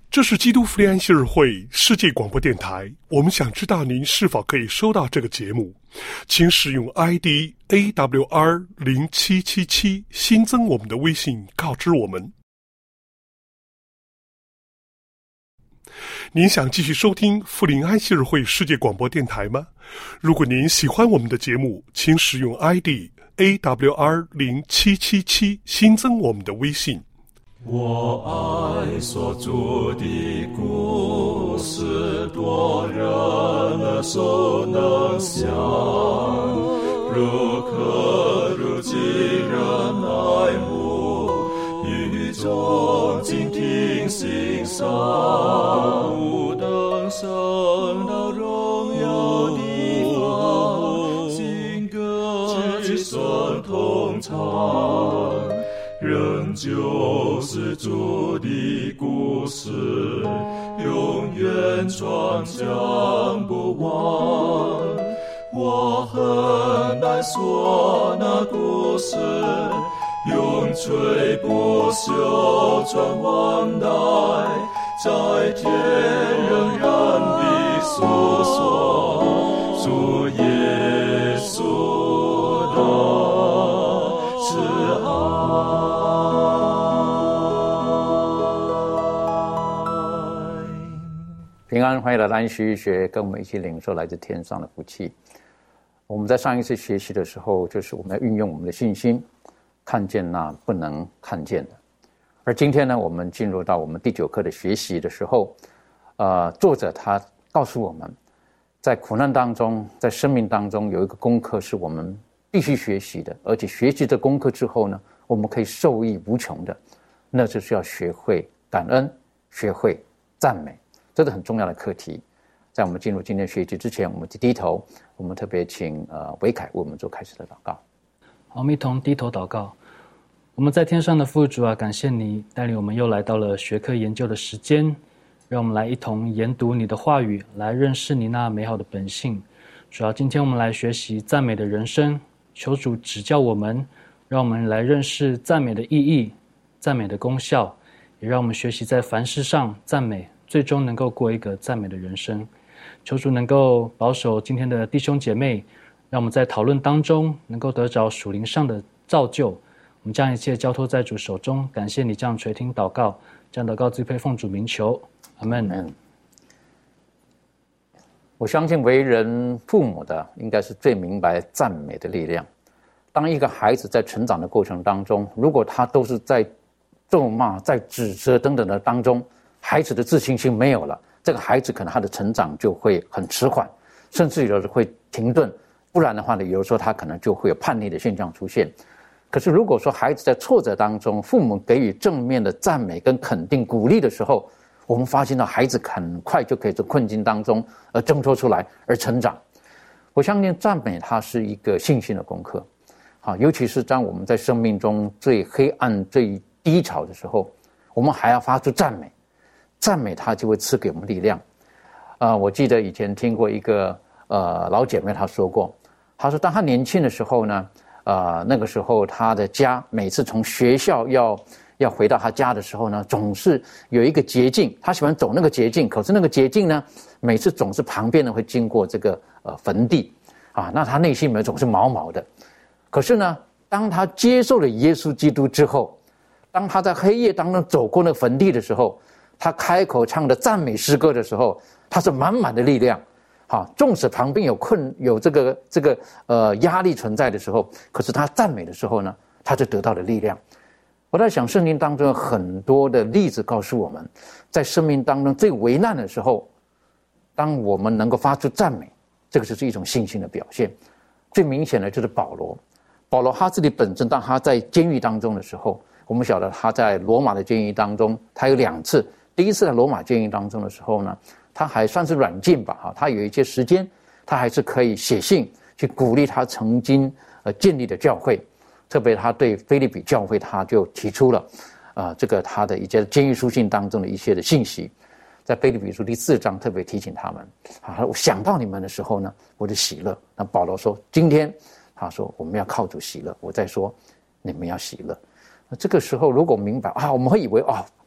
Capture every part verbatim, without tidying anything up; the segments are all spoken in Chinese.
这是基督福音安息日会世界广播电台，我们想知道您是否可以收到这个节目，请使用 I D A W R 零七七七 新增我们的微信告知我们。您想继续收听福临安息日会世界广播电台吗？如果您喜欢我们的节目，请使用 I D A W R 零七七七 新增我们的微信。 我爱所著的故事，多人耳熟能详，如可如今人爱慕，语中静听欣赏，不等升到荣耀地方，新歌之声同唱，仍旧是主的故事，永远传讲不完。我很难说那故事，永垂不朽传万代，在天仍然的诉说主耶稣的慈爱。 平安，欢迎来到安息学，跟我们一起领受来自天上的福气。我们在上一次学习的时候，就是我们要运用我们的信心，看见那不能看见的。而今天呢，我们进入到我们第九课的学习的时候，呃，作者他告诉我们，在苦难当中，在生命当中有一个功课是我们必须学习的，而且学习这功课之后呢，我们可以受益无穷的，那就是要学会感恩，学会赞美。这是很重要的课题。在我们进入今天学习之前，我们低头，我们特别请呃维凯为我们做开始的祷告。 好，我们一同低头祷告。我们在天上的父主啊，感谢你带领我们又来到了学科研究的时间，让我们来一同研读你的话语，来认识你那美好的本性。主要今天我们来学习赞美的人生，求主指教我们，让我们来认识赞美的意义、赞美的功效，也让我们学习在凡事上赞美，最终能够过一个赞美的人生。求主能够保守今天的弟兄姐妹，让我们在讨论当中能够得着属灵上的造就。我们将一切交托在主手中，感谢你这样垂听祷告，这样祷告自配奉主名求，阿们。 我相信为人父母的应该是最明白赞美的力量。当一个孩子在成长的过程当中，如果他都是在咒骂、在指责等等的当中，孩子的自信心没有了，这个孩子可能他的成长就会很迟缓，甚至有的会停顿，不然的话呢，有的时候他可能就会有叛逆的现象出现。可是如果说孩子在挫折当中，父母给予正面的赞美跟肯定鼓励的时候，我们发现到孩子很快就可以从困境当中而挣脱出来而成长。我相信赞美它是一个信心的功课，好，尤其是当我们在生命中最黑暗最低潮的时候，我们还要发出赞美，赞美它就会赐给我们力量。呃，我记得以前听过一个呃老姐妹她说过，她说当她年轻的时候呢，呃那个时候她的家每次从学校要要回到她家的时候呢，总是有一个捷径，她喜欢走那个捷径，可是那个捷径呢，每次总是旁边呢会经过这个呃坟地啊，那她内心里面总是毛毛的。可是呢，当她接受了耶稣基督之后，当她在黑夜当中走过那个坟地的时候，她开口唱的赞美诗歌的时候，她是满满的力量。好，纵使旁边有困有这个这个呃压力存在的时候，可是她赞美的时候呢，她就得到了力量。我在想，圣经当中有很多的例子告诉我们，在生命当中最危难的时候，当我们能够发出赞美，这个就是一种信心的表现。最明显的就是保罗，保罗他自己本身，当他在监狱当中的时候，我们晓得他在罗马的监狱当中，他有两次。第一次在罗马监狱当中的时候呢，他还算是软禁吧，哈，他有一些时间，他还是可以写信去鼓励他曾经呃建立的教会，特别他对腓立比教会，他就提出了呃这个他的一些监狱书信当中的一些的信息，在腓立比书第四章特别提醒他们，啊，我想到你们的时候呢，我就喜乐。那保罗说，今天他说我们要靠主喜乐，我在说你们要喜乐。那这个时候如果明白啊，我们会以为啊，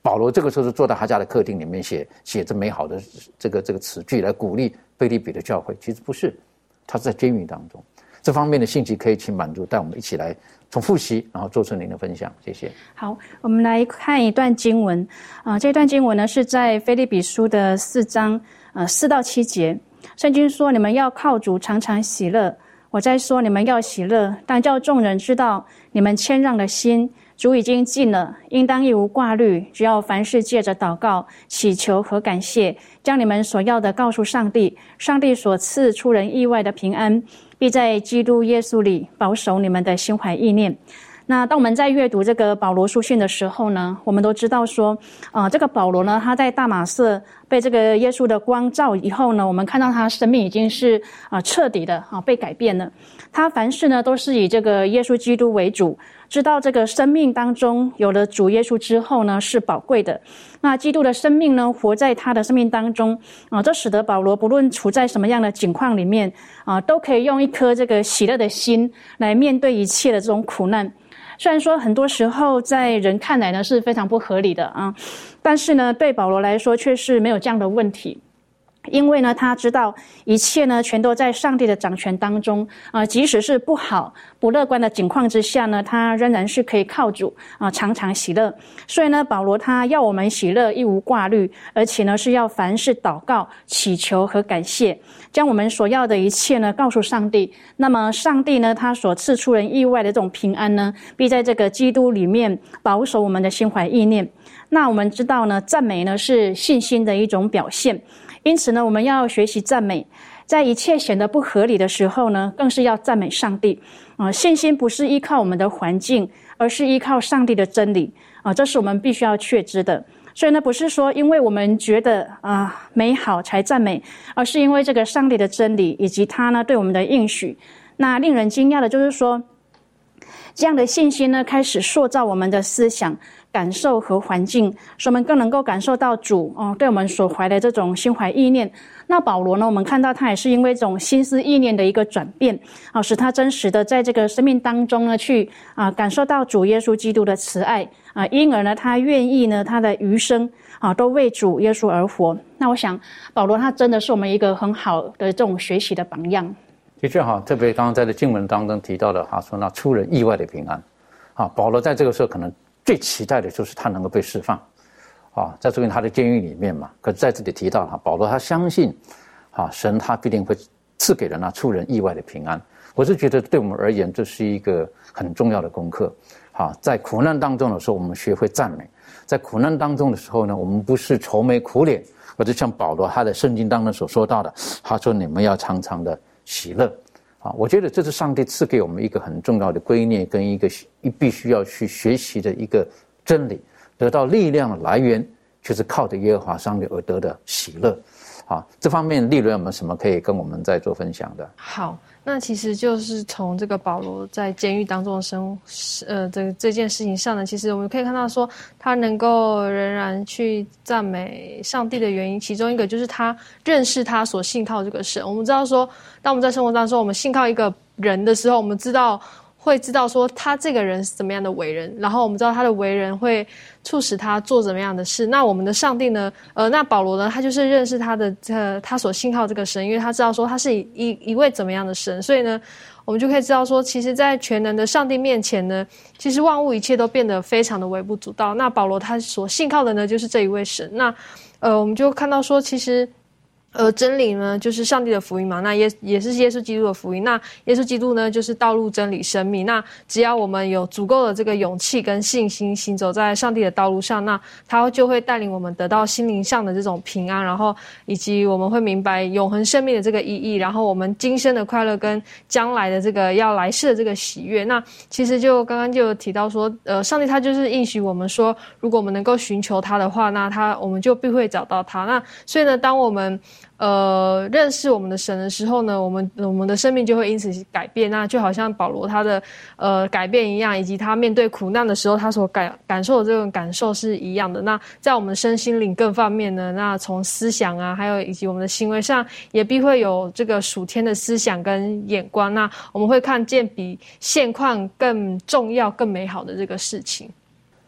保罗这个时候是坐在他家的客厅里面写写着美好的这个这个词句来鼓励腓立比的教会，其实不是，他是在监狱当中。这方面的信息可以请满足带我们一起来从复习，然后做出您的分享，谢谢。 好，我们来看一段经文啊、呃，这段经文呢是在腓立比书的四章呃四到七节。圣经说：“你们要靠主常常喜乐。我在说你们要喜乐，但叫众人知道你们谦让的心。主已经尽了，应当一无挂虑，只要凡事借着祷告、祈求和感谢，将你们所要的告诉上帝。上帝所赐出人意外的平安，必在基督耶稣里保守你们的心怀意念。”那当我们在阅读这个保罗书信的时候呢，我们都知道说，呃，这个保罗呢，他在大马色被这个耶稣的光照以后呢，我们看到他生命已经是啊、呃、彻底的啊、呃、被改变了。他凡事呢都是以这个耶稣基督为主，知道这个生命当中有了主耶稣之后呢是宝贵的。那基督的生命呢活在他的生命当中啊、呃，这使得保罗不论处在什么样的境况里面啊、呃，都可以用一颗这个喜乐的心来面对一切的这种苦难。虽然说很多时候在人看来呢是非常不合理的啊，但是呢对保罗来说却是没有这样的问题。因为呢他知道一切呢全都在上帝的掌权当中啊、呃，即使是不好不乐观的境况之下呢，他仍然是可以靠主啊、呃、常常喜乐。所以呢保罗他要我们喜乐一无挂虑，而且呢是要凡事祷告祈求和感谢，将我们所要的一切呢告诉上帝。那么上帝呢他所赐出人意外的这种平安呢，必在这个基督里面保守我们的心怀意念。那我们知道呢赞美呢是信心的一种表现，因此呢我们要学习赞美，在一切显得不合理的时候呢更是要赞美上帝啊、呃！信心不是依靠我们的环境，而是依靠上帝的真理啊、呃！这是我们必须要确知的。所以呢不是说因为我们觉得啊、呃、美好才赞美，而是因为这个上帝的真理以及他呢对我们的应许。那令人惊讶的就是说，这样的信心呢开始塑造我们的思想感受和环境，使我们更能够感受到主哦对我们所怀的这种心怀意念。那保罗呢，我们看到他也是因为这种心思意念的一个转变啊，使他真实的在这个生命当中呢去啊感受到主耶稣基督的慈爱啊，因而呢他愿意呢他的余生啊都为主耶稣而活。那我想保罗他真的是我们一个很好的这种学习的榜样。 的确哈，特别刚刚在这经文当中提到的哈，说那出人意外的平安啊，保罗在这个时候可能最期待的就是他能够被释放啊，在这个他的监狱里面嘛。可是在这里提到哈，保罗他相信啊，神他必定会赐给人那出人意外的平安。我是觉得对我们而言这是一个很重要的功课啊，在苦难当中的时候我们学会赞美，在苦难当中的时候呢，我们不是愁眉苦脸，或者像保罗他在圣经当中所说到的，他说你们要常常的喜乐啊，我觉得这是上帝赐给我们一个很重要的观念跟一个必须要去学习的一个真理，得到力量的来源就是靠着耶和华上帝而得的喜乐啊。这方面利润有没有什么可以跟我们再做分享的？ 好，那其实就是从这个保罗在监狱当中的生呃这这件事情上呢，其实我们可以看到说他能够仍然去赞美上帝的原因，其中一个就是他认识他所信靠这个神。我们知道说当我们在生活当中我们信靠一个人的时候，我们知道会知道说他这个人是怎么样的为人，然后我们知道他的为人会促使他做怎么样的事。那我们的上帝呢呃，那保罗呢他就是认识他的呃他所信靠这个神，因为他知道说他是一一一位怎么样的神，所以呢我们就可以知道说其实在全能的上帝面前呢，其实万物一切都变得非常的微不足道。那保罗他所信靠的呢就是这一位神。那呃我们就看到说其实呃，真理呢就是上帝的福音嘛，那也也是耶稣基督的福音。那耶稣基督呢就是道路真理生命。那只要我们有足够的这个勇气跟信心行走在上帝的道路上，那他就会带领我们得到心灵上的这种平安，然后以及我们会明白永恒生命的这个意义，然后我们今生的快乐跟将来的这个要来世的这个喜悦。那其实就刚刚就有提到说呃，上帝他就是应许我们说如果我们能够寻求他的话，那他我们就必会找到他。那所以呢当我们呃，认识我们的神的时候呢，我们我们的生命就会因此改变。那就好像保罗他的呃改变一样，以及他面对苦难的时候他所感感受的这种感受是一样的。那在我们身心灵各方面呢，那从思想啊，还有以及我们的行为上，也必会有这个属天的思想跟眼光。那我们会看见比现况更重要、更美好的这个事情。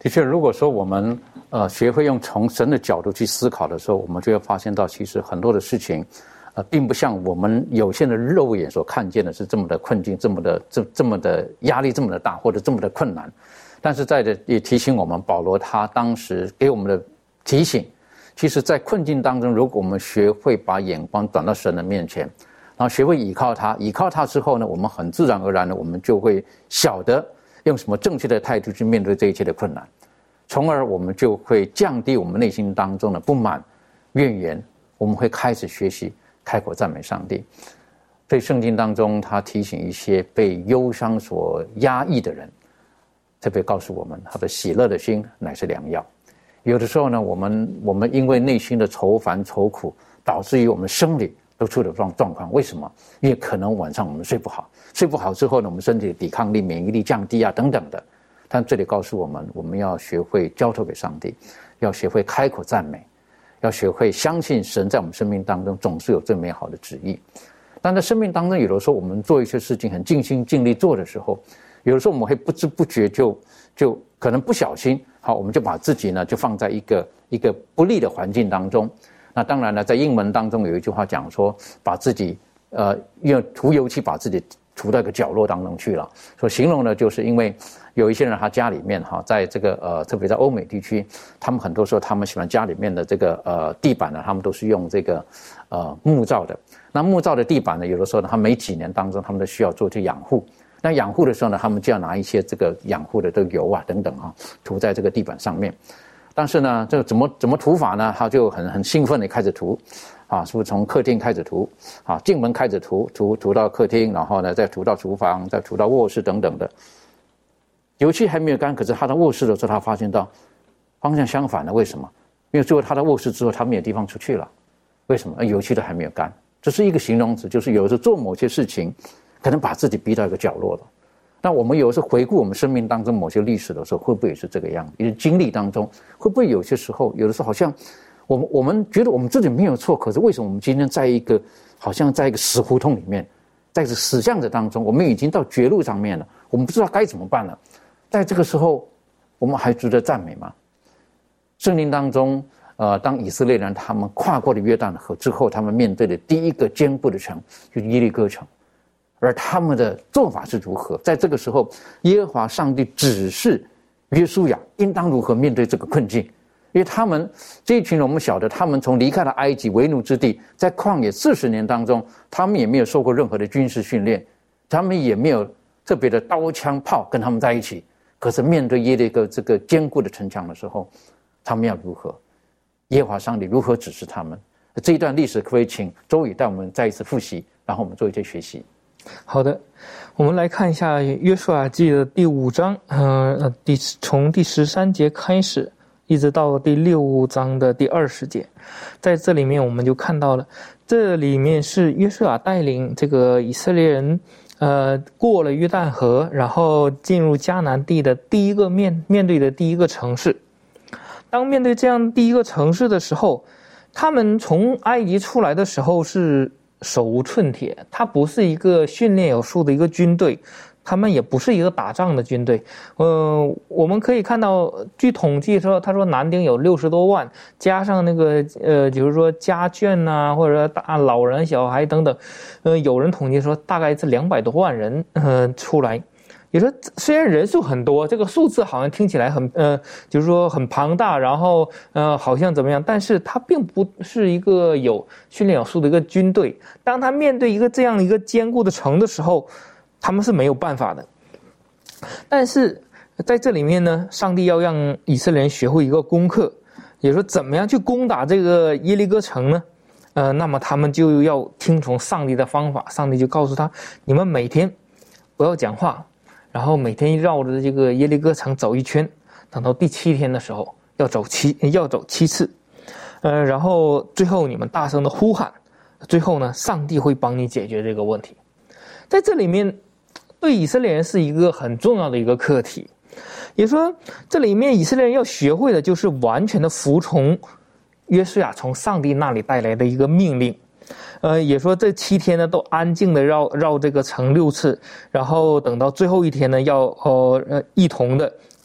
的确，如果说我们呃学会用从神的角度去思考的时候，我们就会发现到，其实很多的事情，呃，并不像我们有限的肉眼所看见的是这么的困境，这么的这这么的压力这么的大，或者这么的困难。但是在这也提醒我们，保罗他当时给我们的提醒，其实在困境当中，如果我们学会把眼光转到神的面前，然后学会倚靠他，倚靠他之后呢，我们很自然而然的，我们就会晓得用什么正确的态度去面对这一切的困难，从而我们就会降低我们内心当中的不满、怨言，我们会开始学习开口赞美上帝。所以圣经当中他提醒一些被忧伤所压抑的人，特别告诉我们，他的喜乐的心乃是良药。有的时候呢，我们我们因为内心的愁烦愁苦，导致于我们生理都出了状状况。为什么？因为可能晚上我们睡不好，睡不好之后呢，我们身体的抵抗力、免疫力降低啊，等等的。但这里告诉我们，我们要学会交托给上帝，要学会开口赞美，要学会相信神在我们生命当中总是有最美好的旨意。但在生命当中，有的时候我们做一些事情很尽心尽力做的时候，有的时候我们会不知不觉就就可能不小心，好，我们就把自己呢就放在一个一个不利的环境当中。那当然了，在英文当中有一句话讲说，把自己呃用涂油漆把自己涂到一个角落当中去了。所形容呢，就是因为有一些人他家里面哈，在这个呃特别在欧美地区，他们很多时候他们喜欢家里面的这个呃地板呢，他们都是用这个呃木造的。那木造的地板呢，有的时候呢，他每几年当中他们都需要做这养护。那养护的时候呢，他们就要拿一些这个养护的这个油啊等等啊，涂在这个地板上面。但是呢，这个怎么怎么涂法呢？他就很很兴奋的开始涂，啊，是不是从客厅开始涂，啊，进门开始涂，涂涂到客厅，然后呢再涂到厨房，再涂到卧室等等的。油漆还没有干，可是他到卧室的时候，他发现到方向相反了。为什么？因为最后他到卧室之后，他没有地方出去了。为什么？油漆都还没有干。这是一个形容词，就是有时候做某些事情，可能把自己逼到一个角落了。那我们有时候回顾我们生命当中某些历史的时候，会不会也是这个样子？也是经历当中，会不会有些时候，有的时候好像我们我们觉得我们自己没有错，可是为什么我们今天在一个好像在一个死胡同里面，在这死巷子当中，我们已经到绝路上面了，我们不知道该怎么办了。在这个时候，我们还值得赞美吗？圣经当中，呃，当以色列人他们跨过了约旦河之后，他们面对的第一个坚固的城就是耶利哥城。而他们的做法是如何？在这个时候，耶和华上帝指示约书亚应当如何面对这个困境。因为他们这一群人，我们晓得他们从离开了埃及为奴之地，在旷野四十年当中，他们也没有受过任何的军事训练，他们也没有特别的刀枪炮跟他们在一起。可是面对耶利哥这个坚固的城墙的时候，他们要如何？耶和华上帝如何指示他们？这一段历史可不可以请周宇带我们再一次复习，然后我们做一些学习。 好的，我们来看一下约书亚记的第五章，呃，第从第十三节开始，一直到第六章的第二十节，在这里面我们就看到了，这里面是约书亚带领这个以色列人，呃，过了约旦河，然后进入迦南地的第一个面面对的第一个城市。当面对这样第一个城市的时候，他们从埃及出来的时候是手无寸铁，他不是一个训练有素的一个军队，他们也不是一个打仗的军队。呃，我们可以看到，据统计说，他说男丁有六十多万，加上那个呃，比如说家眷呐、啊，或者大老人、小孩等等，呃，有人统计说大概是两百多万人呃出来。也说虽然人数很多，这个数字好像听起来很呃，就是说很庞大，然后呃好像怎么样，但是它并不是一个有训练有素的一个军队。当他面对一个这样一个坚固的城的时候，他们是没有办法的。但是在这里面呢，上帝要让以色列人学会一个功课，也说怎么样去攻打这个耶利哥城呢？呃，那么他们就要听从上帝的方法，上帝就告诉他，你们每天不要讲话。然后每天绕着这个耶利哥城走一圈，等到第七天的时候要走七要走七次，呃，然后最后你们大声的呼喊，最后呢，上帝会帮你解决这个问题。在这里面，对以色列人是一个很重要的一个课题，也说这里面以色列人要学会的就是完全的服从约书亚从上帝那里带来的一个命令。呃，也说这七天呢都安静的绕绕这个城六次，然后等到最后一天呢要呃呃一同的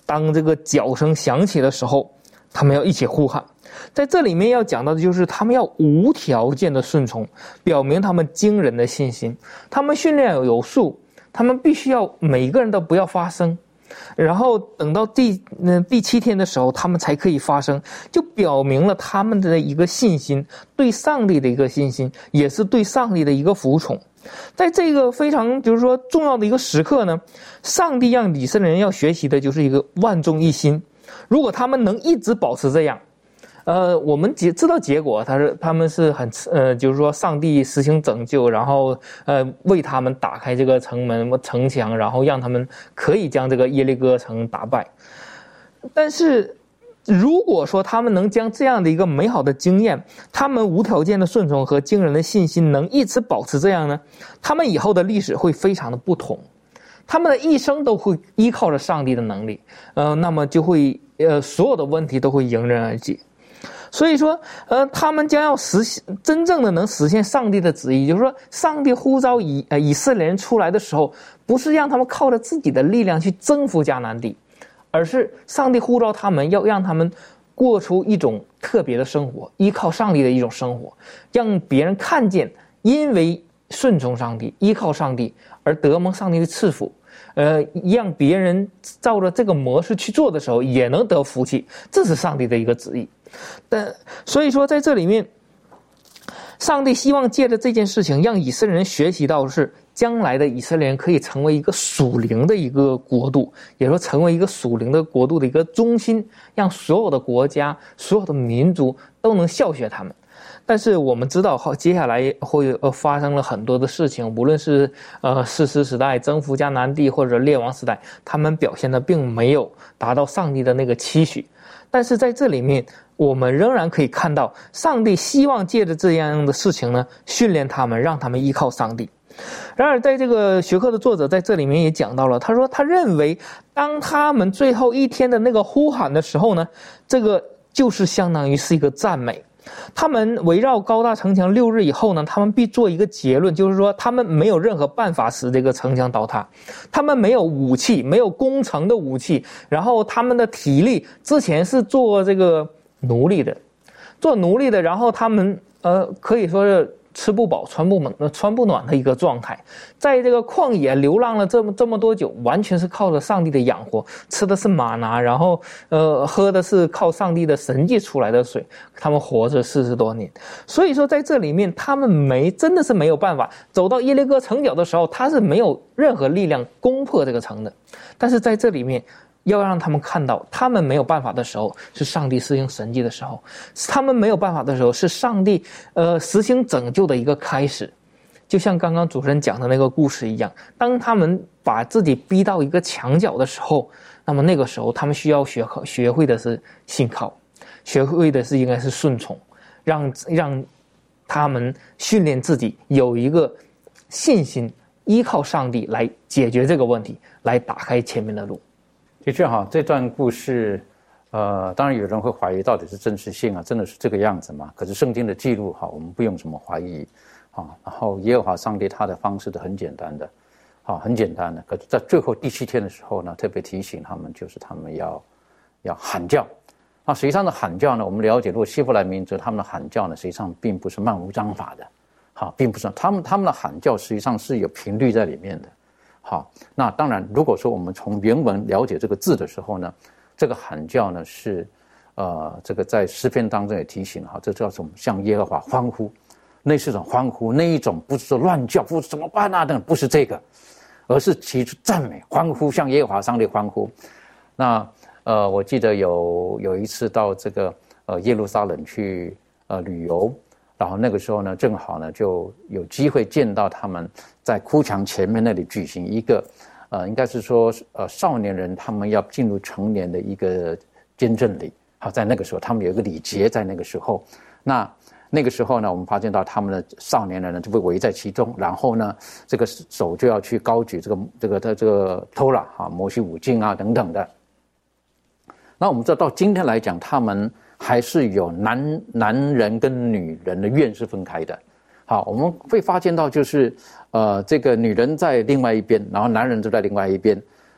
当这个角声响起的时候，他们要一起呼喊。在这里面要讲到的就是他们要无条件的顺从，表明他们惊人的信心。他们训练有素，他们必须要每一个人都不要发声，然后等到第嗯第七天的时候，他们才可以发声，就表明了他们的一个信心，对上帝的一个信心，也是对上帝的一个服从。在这个非常就是说重要的一个时刻呢，上帝让以色列人要学习的就是一个万众一心。如果他们能一直保持这样，呃，我们知道结果，他是他们是很呃，就是说上帝实行拯救，然后呃为他们打开这个城门城墙，然后让他们可以将这个耶利哥城打败。但是如果说他们能将这样的一个美好的经验，他们无条件的顺从和惊人的信心能一直保持这样呢，他们以后的历史会非常的不同，他们的一生都会依靠着上帝的能力，呃，那么就会呃所有的问题都会迎刃而解。所以说，呃，他们将要实现真正的能实现上帝的旨意，就是说，上帝呼召以呃以色列人出来的时候，不是让他们靠着自己的力量去征服迦南地，而是上帝呼召他们，要让他们过出一种特别的生活，依靠上帝的一种生活，让别人看见，因为顺从上帝，依靠上帝而得蒙上帝的赐福。呃，让别人照着这个模式去做的时候，也能得福气，这是上帝的一个旨意。但所以说，在这里面，上帝希望借着这件事情，让以色列人学习到的是，将来的以色列人可以成为一个属灵的一个国度，也说成为一个属灵的国度的一个中心，让所有的国家、所有的民族都能效学他们。但是我们知道，接下来会呃发生了很多的事情，无论是呃士师时代征服迦南地，或者列王时代，他们表现的并没有达到上帝的那个期许。但是在这里面，我们仍然可以看到，上帝希望借着这样的事情呢，训练他们，让他们依靠上帝。然而，在这个学科的作者在这里面也讲到了，他说他认为，当他们最后一天的那个呼喊的时候呢，这个就是相当于是一个赞美。他们围绕高大城墙六日以后呢，他们必做一个结论，就是说他们没有任何办法使这个城墙倒塌，他们没有武器，没有攻城的武器，然后他们的体力之前是做这个奴隶的，做奴隶的，然后他们呃可以说是吃不饱穿不暖穿不暖的一个状态，在这个旷野流浪了这么这么多久，完全是靠着上帝的养活，吃的是玛拿，然后呃喝的是靠上帝的神迹出来的水，他们活着四十多年。所以说在这里面，他们没真的是没有办法走到耶利哥城角的时候，他是没有任何力量攻破这个城的。但是在这里面，要让他们看到，他们没有办法的时候，是上帝施行神迹的时候；他们没有办法的时候，是上帝呃实行拯救的一个开始。就像刚刚主持人讲的那个故事一样，当他们把自己逼到一个墙角的时候，那么那个时候他们需要学学会的是信靠，学会的是应该是顺从，让让他们训练自己有一个信心，依靠上帝来解决这个问题，来打开前面的路。 的确哈，这段故事，呃，当然有人会怀疑到底是真实性啊，真的是这个样子吗？可是圣经的记录哈，我们不用什么怀疑，啊，然后耶和华上帝他的方式都很简单的，啊，很简单的。可是在最后第七天的时候呢，特别提醒他们，就是他们要要喊叫。啊，实际上的喊叫呢，我们了解，如果希伯来民族他们的喊叫呢，实际上并不是漫无章法的，好，并不是他们他们的喊叫实际上是有频率在里面的。好，那当然，如果说我们从原文了解这个字的时候呢，这个喊叫呢是，呃，这个在诗篇当中也提醒了哈，这叫什么？向耶和华欢呼，那是一种欢呼，那一种不是说乱叫，不是怎么办啊等，不是这个，而是提出赞美、欢呼，向耶和华上帝欢呼。那呃，我记得有有一次到这个呃耶路撒冷去呃旅游。然后那个时候呢，正好呢就有机会见到他们在哭墙前面那里举行一个，呃，应该是说呃少年人他们要进入成年的一个监证礼。好，在那个时候他们有一个礼节，在那个时候，那那个时候呢，我们发现到他们的少年人呢就被围在其中，然后呢，这个手就要去高举这个这个他这个托拉啊，摩西五经啊等等的。那我们知道到今天来讲，他们还是有男男人跟女人的院是分开的。好，我们会发现到就是呃这个女人在另外一边，然后男人就在另外一边。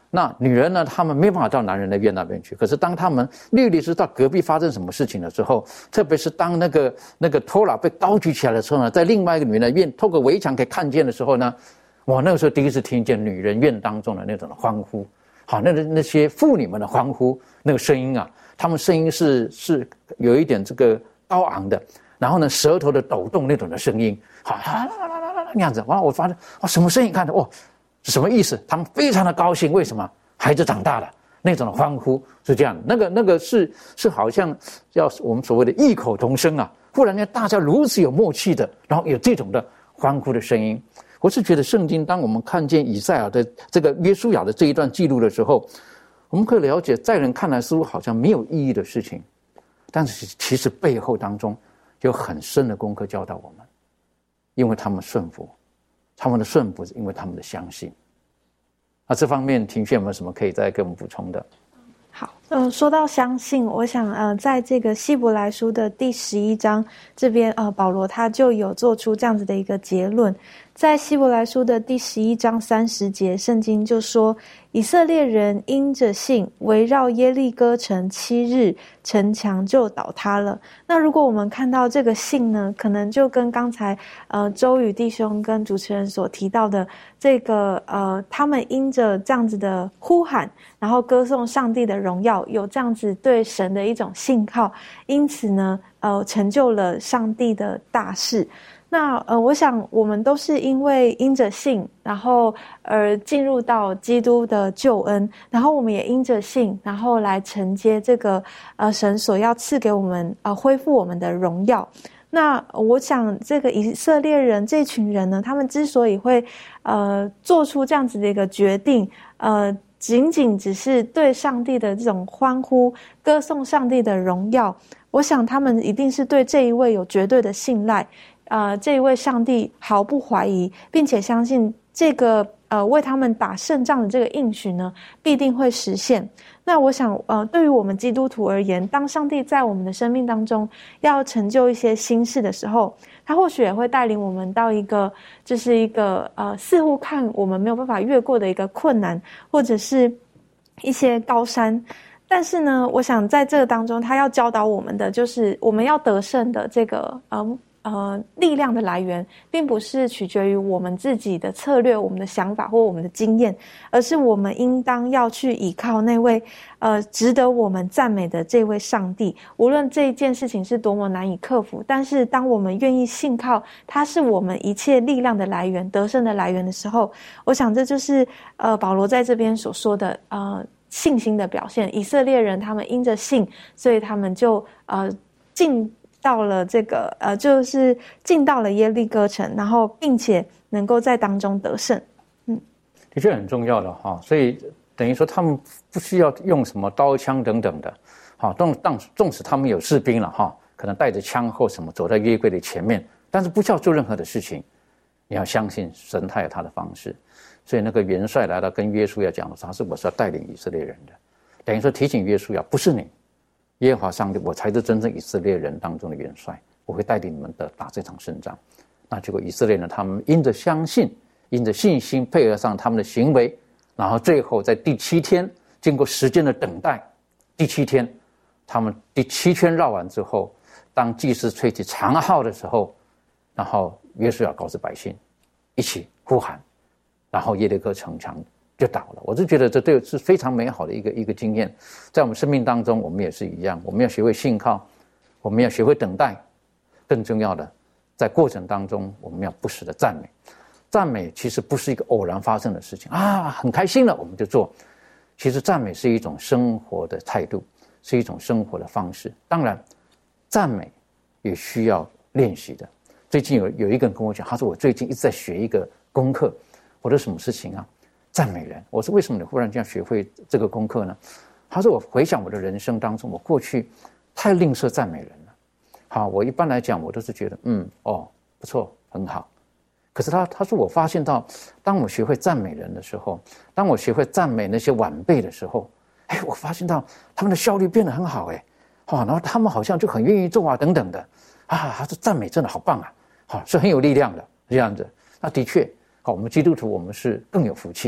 那女人呢，她们没办法到男人的院那边去。可是当他们律律师到隔壁发生什么事情的时候，特别是当那个那个托拉被高举起来的时候呢，在另外一个女人的院透过围墙可以看见的时候呢，我那个时候第一次听见女人院当中的那种的欢呼，好，那那些妇女们的欢呼，那个声音啊，她们声音是是有一点这个高昂的，然后呢，舌头的抖动那种的声音，好，啦啦啦啦啦那样子。完了，我发现哇，什么声音？看着哇。什么意思？他们非常的高兴，为什么？孩子长大了，那种的欢呼是这样的。那个那个是是好像要我们所谓的异口同声啊，忽然间大家如此有默契的，然后有这种的欢呼的声音。我是觉得圣经，当我们看见以赛亚的这个约书亚的这一段记录的时候，我们可以了解，在人看来似乎好像没有意义的事情，但是其实背后当中有很深的功课教导我们，因为他们顺服。他们的顺服是因为他们的相信。那这方面庭轩有没有什么可以再给我们补充的？ 好，呃，说到相信，我想，呃，在这个希伯来书的第十一章这边，呃，保罗他就有做出这样子的一个结论。在希伯来书的第十一章三十节，圣经就说，以色列人因着信围绕耶利哥城七日，城墙就倒塌了。那如果我们看到这个信呢，可能就跟刚才呃周宇弟兄跟主持人所提到的这个呃，他们因着这样子的呼喊，然后歌颂上帝的荣耀，有这样子对神的一种信靠，因此呢，呃，成就了上帝的大事。那呃，我想我们都是因为因着信，然后而进入到基督的救恩，然后我们也因着信，然后来承接这个呃神所要赐给我们呃恢复我们的荣耀。那我想这个以色列人这群人呢，他们之所以会呃做出这样子的一个决定，呃仅仅只是对上帝的这种欢呼，歌颂上帝的荣耀，我想他们一定是对这一位有绝对的信赖。呃，这一位上帝毫不怀疑，并且相信这个呃为他们打胜仗的这个应许呢，必定会实现。那我想，呃，对于我们基督徒而言，当上帝在我们的生命当中要成就一些新事的时候，他或许也会带领我们到一个，就是一个呃，似乎看我们没有办法越过的一个困难，或者是一些高山。但是呢，我想在这个当中，他要教导我们的，就是我们要得胜的这个呃。呃，力量的来源并不是取决于我们自己的策略、我们的想法或我们的经验，而是我们应当要去依靠那位呃值得我们赞美的这位上帝。无论这一件事情是多么难以克服，但是当我们愿意信靠他是我们一切力量的来源、得胜的来源的时候，我想这就是呃保罗在这边所说的呃信心的表现。以色列人他们因着信，所以他们就呃进。到了这个呃，就是进到了耶利哥城，然后并且能够在当中得胜，嗯， 的确很重要的哈。所以等于说他们不需要用什么刀枪等等的，好，纵当纵使他们有士兵了哈，可能带着枪或什么走在约柜的前面，但是不需要做任何的事情。你要相信神他有他的方式，所以那个元帅来到跟约书亚讲的，他是我是要带领以色列人的，等于说提醒约书亚，不是你。耶和华上帝，我才是真正以色列人当中的元帅，我会带领你们的打这场胜仗。那结果以色列呢，他们因着相信，因着信心配合上他们的行为，然后最后在第七天，经过时间的等待，第七天，他们第七圈绕完之后，当祭司吹起长号的时候，然后约书亚告诉百姓，一起呼喊，然后耶利哥城墙就倒了。我就觉得这对是非常美好的一个一个经验，在我们生命当中，我们也是一样，我们要学会信靠，我们要学会等待，更重要的，在过程当中，我们要不时的赞美。赞美其实不是一个偶然发生的事情啊，很开心了我们就做。其实赞美是一种生活的态度，是一种生活的方式。当然，赞美也需要练习的。最近有有一个人跟我讲，他说我最近一直在学一个功课。我说什么事情啊？赞美人。我说为什么你忽然这样学会这个功课呢？他说我回想我的人生当中，我过去太吝啬赞美人了。好，我一般来讲我都是觉得嗯哦不错很好。可是他他说我发现到，当我学会赞美人的时候，当我学会赞美那些晚辈的时候，哎，我发现到他们的效率变得很好哎，好，然后他们好像就很愿意做啊等等的啊，他说赞美真的好棒啊，好是很有力量的这样子。那的确。好，我们基督徒我们是更有福气，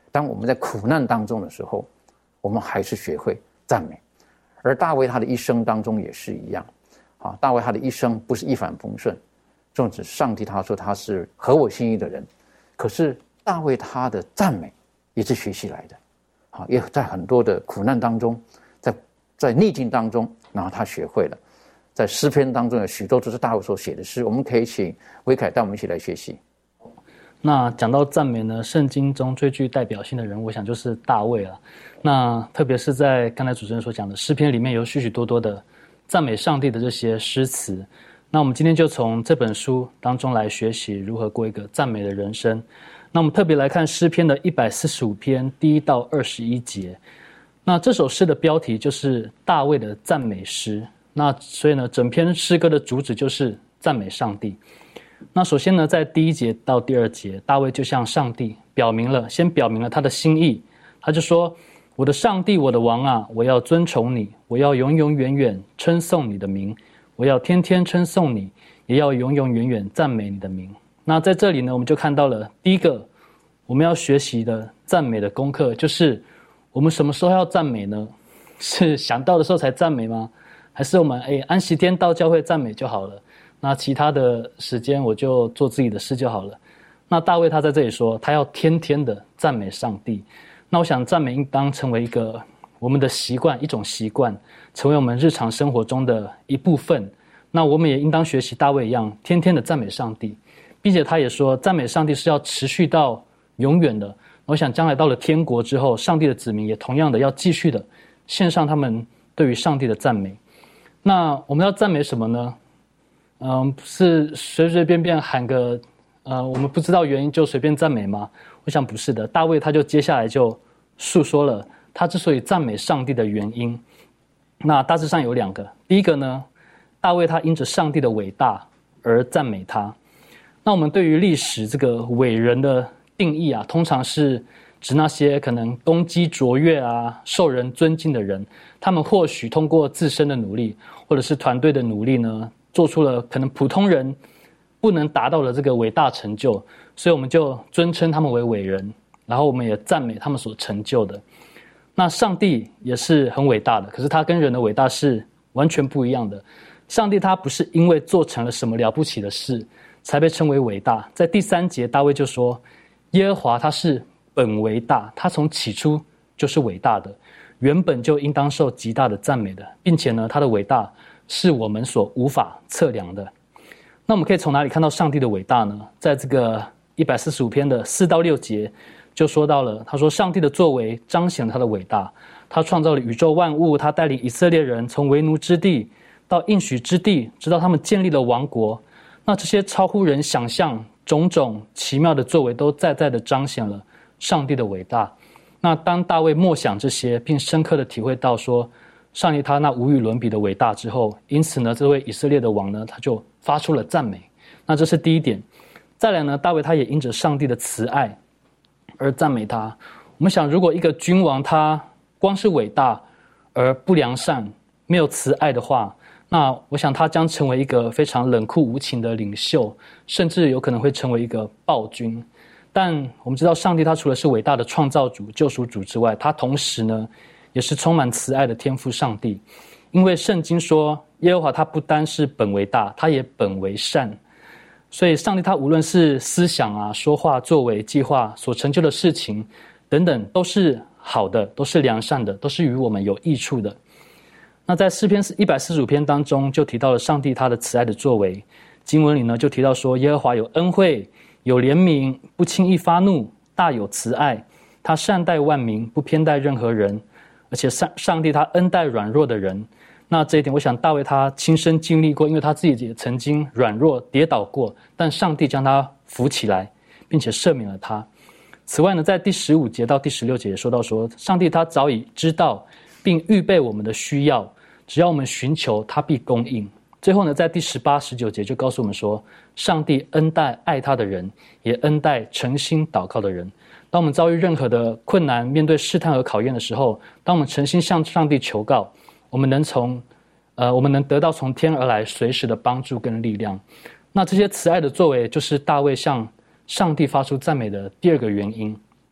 当我们在苦难当中的时候，我们还是学会赞美。而大卫他的一生当中也是一样，啊，大卫他的一生不是一帆风顺，纵使上帝他说他是合我心意的人，可是大卫他的赞美也是学习来的，啊，也在很多的苦难当中，在在逆境当中，然后他学会了。在诗篇当中有许多都是大卫所写的诗，我们可以请维凯带我们一起来学习。 那讲到赞美呢，圣经中最具代表性的人物，我想就是大卫了。那特别是在刚才主持人所讲的诗篇里面，有许许多多的赞美上帝的这些诗词。那我们今天就从这本书当中来学习如何过一个赞美的人生。那我们特别来看诗篇的一百四十五篇第一到二十一节。那这首诗的标题就是大卫的赞美诗。那所以呢，整篇诗歌的主旨就是赞美上帝。那首先呢，在第一节到第二节，大卫就向上帝表明了，先表明了他的心意。他就说：“我的上帝，我的王啊，我要尊崇你，我要永永远远称颂你的名，我要天天称颂你，也要永永远远赞美你的名。”那在这里呢，我们就看到了第一个我们要学习的赞美的功课，就是我们什么时候要赞美呢？是想到的时候才赞美吗？还是我们哎安息天到教会赞美就好了？那其他的时间我就做自己的事就好了。那大卫他在这里说，他要天天的赞美上帝。那我想赞美应当成为一个我们的习惯，一种习惯，成为我们日常生活中的一部分。那我们也应当学习大卫一样，天天的赞美上帝，并且他也说，赞美上帝是要持续到永远的。我想将来到了天国之后，上帝的子民也同样的要继续的献上他们对于上帝的赞美。那我们要赞美什么呢？嗯，不是随随便便喊个呃，我们不知道原因就随便赞美吗？我想不是的。大卫他就接下来就述说了他之所以赞美上帝的原因。那大致上有两个。第一个呢，大卫他因着上帝的伟大而赞美他。那我们对于历史这个伟人的定义啊，通常是指那些可能功绩卓越啊、受人尊敬的人，他们或许通过自身的努力，或者是团队的努力呢，做出了可能普通人不能达到的这个伟大成就，所以我们就尊称他们为伟人，然后我们也赞美他们所成就的。那上帝也是很伟大的，可是他跟人的伟大是完全不一样的。上帝他不是因为做成了什么了不起的事才被称为伟大。在第三节大卫就说，耶和华他是本为大，他从起初就是伟大的，原本就应当受极大的赞美的，并且呢，他的伟大是我们所无法测量的。那我们可以从哪里看到上帝的伟大呢？在这个一百四十五篇的四到六节就说到了，他说上帝的作为彰显了他的伟大，他创造了宇宙万物，他带领以色列人从为奴之地到应许之地，直到他们建立了王国。那这些超乎人想象种种奇妙的作为都在在的彰显了上帝的伟大。那当大卫默想这些，并深刻的体会到说上帝他那无与伦比的伟大之后，因此呢，这位以色列的王呢，他就发出了赞美。那这是第一点。再来呢，大卫他也因着上帝的慈爱而赞美他。我们想，如果一个君王他光是伟大而不良善，没有慈爱的话，那我想他将成为一个非常冷酷无情的领袖，甚至有可能会成为一个暴君。但我们知道上帝他除了是伟大的创造主、救赎主之外，他同时呢也是充满慈爱的天父上帝。因为圣经说耶和华他不单是本为大，他也本为善。所以上帝他无论是思想啊、说话、作为、计划所成就的事情等等，都是好的，都是良善的，都是与我们有益处的。那在诗篇一百四十五篇当中就提到了上帝他的慈爱的作为。经文里呢就提到说，耶和华有恩惠，有怜悯，不轻易发怒，大有慈爱，他善待万民，不偏待任何人，而且上上帝他恩待软弱的人。那这一点我想大卫他亲身经历过，因为他自己也曾经软弱跌倒过，但上帝将他扶起来，并且赦免了他。此外呢，在第十五节到第十六节也说到说，上帝他早已知道并预备我们的需要，只要我们寻求，他必供应。最后呢，在第十八、十九节就告诉我们说，上帝恩待爱他的人，也恩待诚心祷告的人。当我们遭遇任何的困难，面对试探和考验的时候，当我们诚心向上帝求告，我们能从呃，我们能得到从天而来随时的帮助跟力量。那这些慈爱的作为，就是大卫向上帝发出赞美的第二个原因。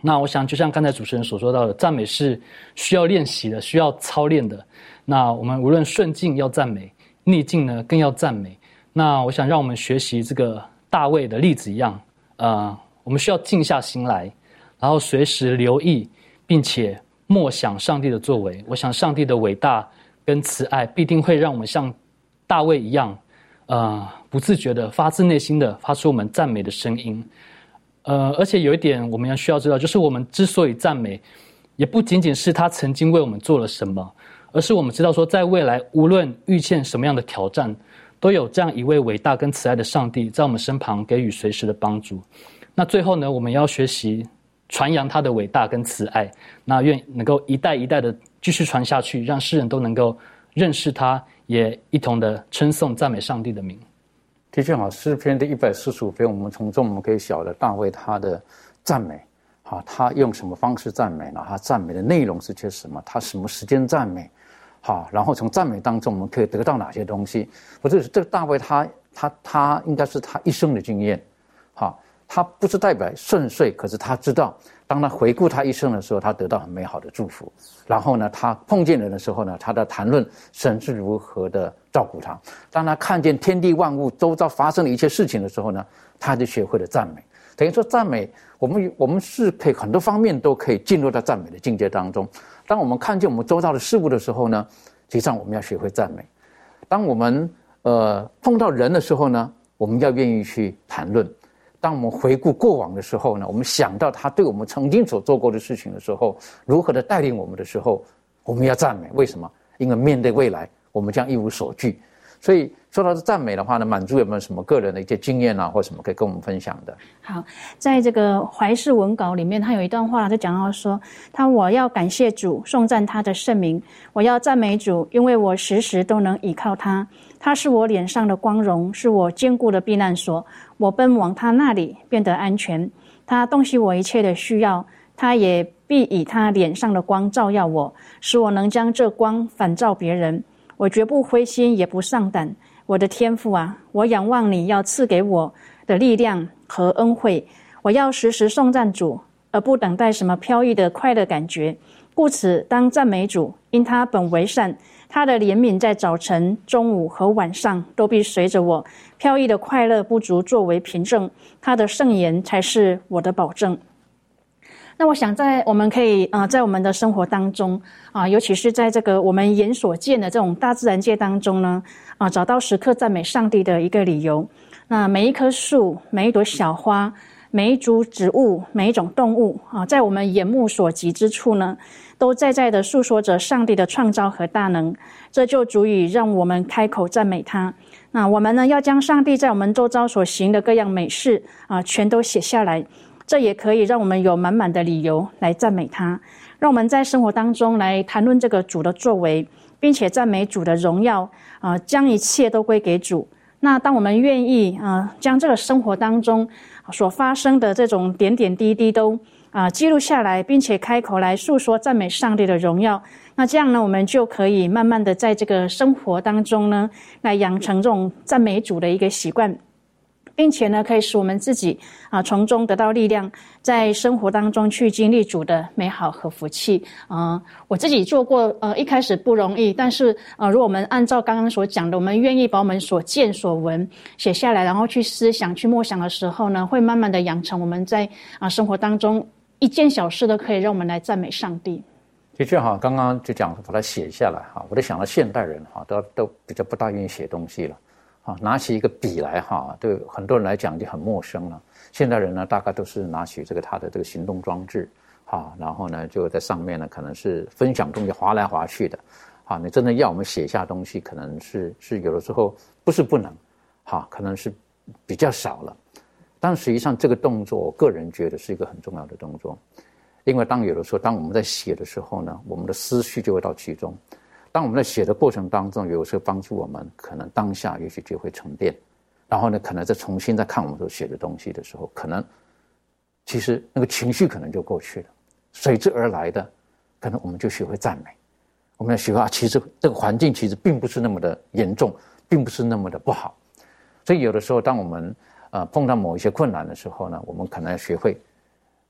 那我想就像刚才主持人所说到的，赞美是需要练习的，需要操练的。那我们无论顺境要赞美，逆境呢更要赞美。那我想让我们学习这个大卫的例子一样，呃，我们需要静下心来，然后随时留意，并且默想上帝的作为。我想上帝的伟大跟慈爱必定会让我们像大卫一样，呃，不自觉的发自内心的发出我们赞美的声音。呃，而且有一点我们要需要知道，就是我们之所以赞美，也不仅仅是他曾经为我们做了什么，而是我们知道说，在未来无论遇见什么样的挑战，都有这样一位伟大跟慈爱的上帝在我们身旁给予随时的帮助。那最后呢，我们要学习传扬他的伟大跟慈爱，那愿能够一代一代的继续传下去，让世人都能够认识他，也一同的称颂赞美上帝的名。 的确好，诗篇的一百四十五篇，我们从中我们可以晓得大卫他的赞美，好，他用什么方式赞美呢？他赞美的内容是些什么？他什么时间赞美？好，然后从赞美当中我们可以得到哪些东西？不是这个大卫他他他应该是他一生的经验，好，他不是代表顺遂，可是他知道，当他回顾他一生的时候，他得到很美好的祝福。然后呢，他碰见人的时候呢，他在谈论神是如何的照顾他。当他看见天地万物周遭发生的一切事情的时候呢，他就学会了赞美。等于说赞美，我们我们是可以很多方面都可以进入到赞美的境界当中。当我们看见我们周遭的事物的时候呢，实际上我们要学会赞美。当我们呃碰到人的时候呢，我们要愿意去谈论。当我们回顾过往的时候呢，我们想到他对我们曾经所做过的事情的时候，如何的带领我们的时候，我们要赞美。为什么？因为面对未来，我们将一无所惧。所以说到赞美的话呢，满珠有没有什么个人的一些经验啊，或什么可以跟我们分享的？ 好，在这个怀世文稿里面，他有一段话就讲到说，他我要感谢主，颂赞他的圣名，我要赞美主，因为我时时都能倚靠他。他是我脸上的光荣，是我坚固的避难所，我奔往他那里变得安全。他洞悉我一切的需要，他也必以他脸上的光照耀我，使我能将这光反照别人。我绝不灰心，也不丧胆。我的天父啊，我仰望你要赐给我的力量和恩惠。我要时时颂赞主，而不等待什么飘逸的快乐感觉。故此当赞美主，因他本为善，他的怜悯在早晨、中午和晚上都必随着我。飘逸的快乐不足作为凭证，他的圣言才是我的保证。那我想在我们可以啊、呃，在我们的生活当中啊、呃，尤其是在这个我们眼所见的这种大自然界当中呢，啊、呃，找到时刻赞美上帝的一个理由。那每一棵树、每一朵小花、每一株植物、每一种动物啊、呃，在我们眼目所及之处呢，都在在的诉说着上帝的创造和大能，这就足以让我们开口赞美他。那我们呢，要将上帝在我们周遭所行的各样美事啊、呃，全都写下来。这也可以让我们有满满的理由来赞美他，让我们在生活当中来谈论这个主的作为，并且赞美主的荣耀啊、呃，将一切都归给主。那当我们愿意啊、呃，将这个生活当中所发生的这种点点滴滴都啊、呃、记录下来，并且开口来诉说赞美上帝的荣耀，那这样呢，我们就可以慢慢的在这个生活当中呢，来养成这种赞美主的一个习惯。并且呢，可以使我们自己啊从中得到力量，在生活当中去经历主的美好和福气。啊、呃，我自己做过，呃，一开始不容易，但是呃，如果我们按照刚刚所讲的，我们愿意把我们所见所闻写下来，然后去思想、去默想的时候呢，会慢慢的养成我们在啊、呃、生活当中一件小事都可以让我们来赞美上帝。 的确哈，刚刚就讲把它写下来哈，我就想到现代人哈，都都比较不大愿意写东西了。啊，拿起一个笔来哈，对很多人来讲就很陌生了。现代人呢，大概都是拿起这个他的这个行动装置，哈，然后呢就在上面呢可能是分享东西划来划去的，啊，你真的要我们写下东西，可能是是有的时候不是不能，哈，可能是比较少了。但实际上这个动作，我个人觉得是一个很重要的动作，因为当有的时候，当我们在写的时候呢，我们的思绪就会到其中。当我们在写的过程当中，有时候帮助我们，可能当下也许就会沉淀，然后呢，可能再重新再看我们所写的东西的时候，可能其实那个情绪可能就过去了，随之而来的，可能我们就学会赞美，我们要学会啊，其实这个环境其实并不是那么的严重，并不是那么的不好，所以有的时候，当我们呃碰到某一些困难的时候呢，我们可能要学会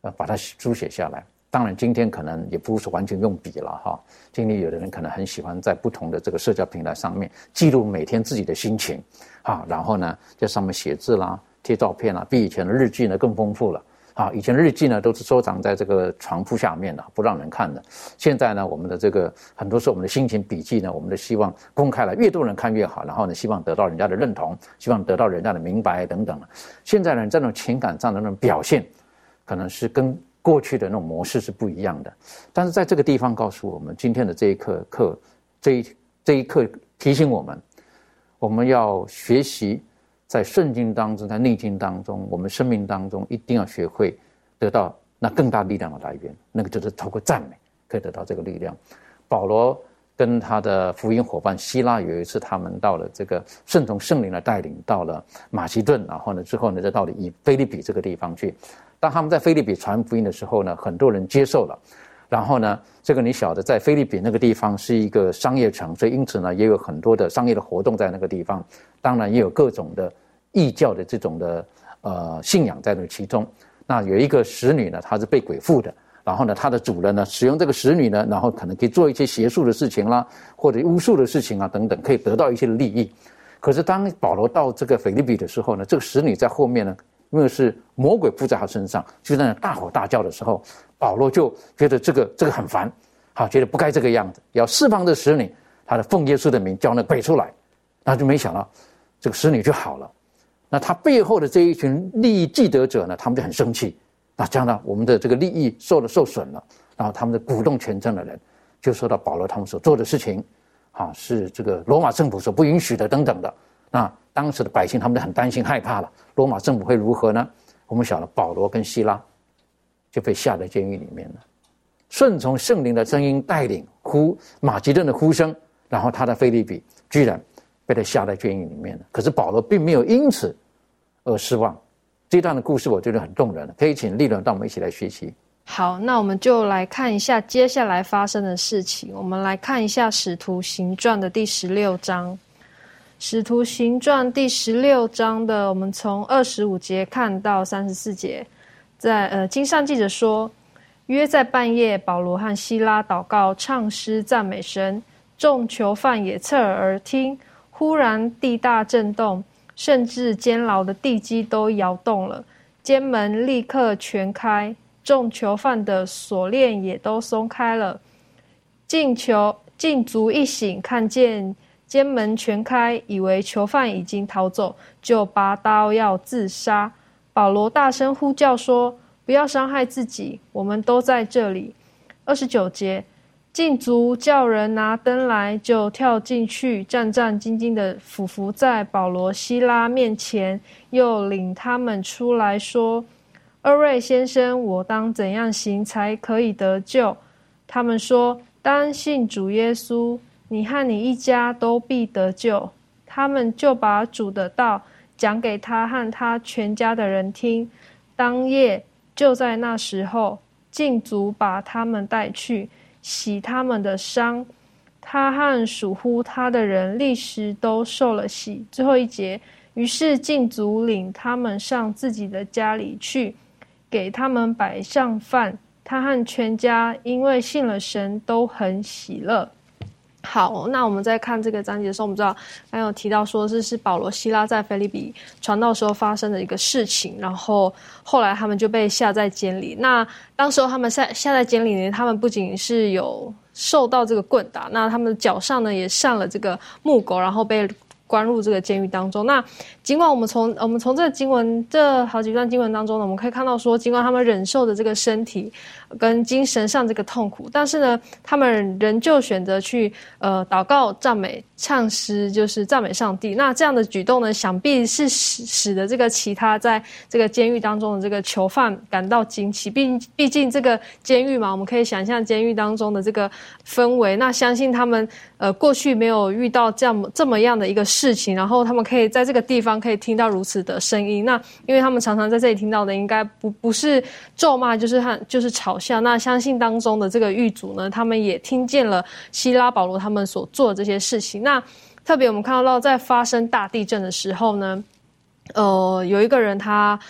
呃把它书写下来。当然今天可能也不是完全用笔了哈，今天有的人可能很喜欢在不同的这个社交平台上面记录每天自己的心情啊，然后呢在上面写字啦、贴照片啦，比以前的日记呢更丰富了啊。以前的日记呢都是收藏在这个床铺下面的，不让人看的。现在呢我们的这个很多时候我们的心情笔记呢，我们的希望公开了，越多人看越好，然后呢希望得到人家的认同，希望得到人家的明白等等。现在呢这种情感上的那种表现可能是跟过去的那种模式是不一样的。但是在这个地方告诉我们，今天的这一课课这一这一课提醒我们，我们要学习在圣经当中，在逆境当中，我们生命当中一定要学会得到那更大力量的来源，那个就是透过赞美可以得到这个力量。保罗跟他的福音伙伴希拉有一次，他们到了这个顺从圣灵的带领，到了马其顿，然后呢之后呢再到了以腓立比这个地方去。当他们在腓立比传福音的时候呢，很多人接受了。然后呢，这个你晓得，在腓立比那个地方是一个商业城，所以因此呢，也有很多的商业的活动在那个地方。当然，也有各种的异教的这种的呃信仰在那其中。那有一个使女呢，她是被鬼附的。然后呢，她的主人呢，使用这个使女呢，然后可能可以做一些邪术的事情啦，或者巫术的事情啊等等，可以得到一些利益。可是当保罗到这个腓立比的时候呢，这个使女在后面呢，因为是魔鬼附在他身上，就在那大吼大叫的时候，保罗就觉得这个这个很烦，好，觉得不该这个样子，要释放这使女，他的奉耶稣的名叫那鬼出来，那就没想到这个使女就好了。那他背后的这一群利益既得者呢，他们就很生气，那这样呢，我们的这个利益受了受损了，然后他们的鼓动权证的人就说到保罗他们所做的事情，啊，是这个罗马政府所不允许的等等的。那当时的百姓他们就很担心害怕了，罗马政府会如何呢？我们晓得保罗跟希拉就被下在监狱里面了，顺从圣灵的声音带领呼马其顿的呼声，然后他在腓立比居然被他下在监狱里面了。可是保罗并没有因此而失望。这段的故事我觉得很动人，可以请丽伦带我们一起来学习。 好，那我们就来看一下接下来发生的事情。我们来看一下使徒行传的第十六章。使徒行传第十六章的，我们从二十五节看到三十四节。在呃，经上记着说，约在半夜，保罗和希拉祷告唱诗赞美神，众囚犯也侧耳而听。忽然地大震动，甚至监牢的地基都摇动了，监门立刻全开，众囚犯的锁链也都松开了。禁囚禁足一醒，看见监门全开，以为囚犯已经逃走，就拔刀要自杀。保罗大声呼叫说，不要伤害自己，我们都在这里。二十九节，禁足叫人拿灯来，就跳进去，战战兢兢地俯伏在保罗希拉面前，又领他们出来说，二位先生，我当怎样行才可以得救？他们说，当信主耶稣，你和你一家都必得救。他们就把主的道讲给他和他全家的人听。当夜就在那时候，禁足把他们带去，洗他们的伤。他和属乎他的人立时都受了洗。最后一节，于是禁足领他们上自己的家里去，给他们摆上饭。他和全家因为信了神，都很喜乐。好，那我们在看这个章节的时候，我们知道刚有提到说这是保罗希拉在腓立比传道时候发生的一个事情，然后后来他们就被下在监里。那当时候他们下下在监里呢，他们不仅是有受到这个棍打，那他们的脚上呢也上了这个木狗，然后被关入这个监狱当中。那尽管我们从我们从这个经文这好几段经文当中呢，我们可以看到说，尽管他们忍受的这个身体跟精神上这个痛苦，但是呢，他们仍旧选择去呃祷告、赞美、唱诗，就是赞美上帝。那这样的举动呢，想必是使使得这个其他在这个监狱当中的这个囚犯感到惊奇。毕毕竟这个监狱嘛，我们可以想象监狱当中的这个氛围。那相信他们呃过去没有遇到这样这么样的一个事情，然后他们可以在这个地方可以听到如此的声音。那因为他们常常在这里听到的，应该不不是咒骂，就是和就是嘲笑。那相信当中的这个狱卒呢，他们也听见了希拉保罗他们所做的这些事情。那特别我们看到在发生大地震的时候呢，呃，有一个人他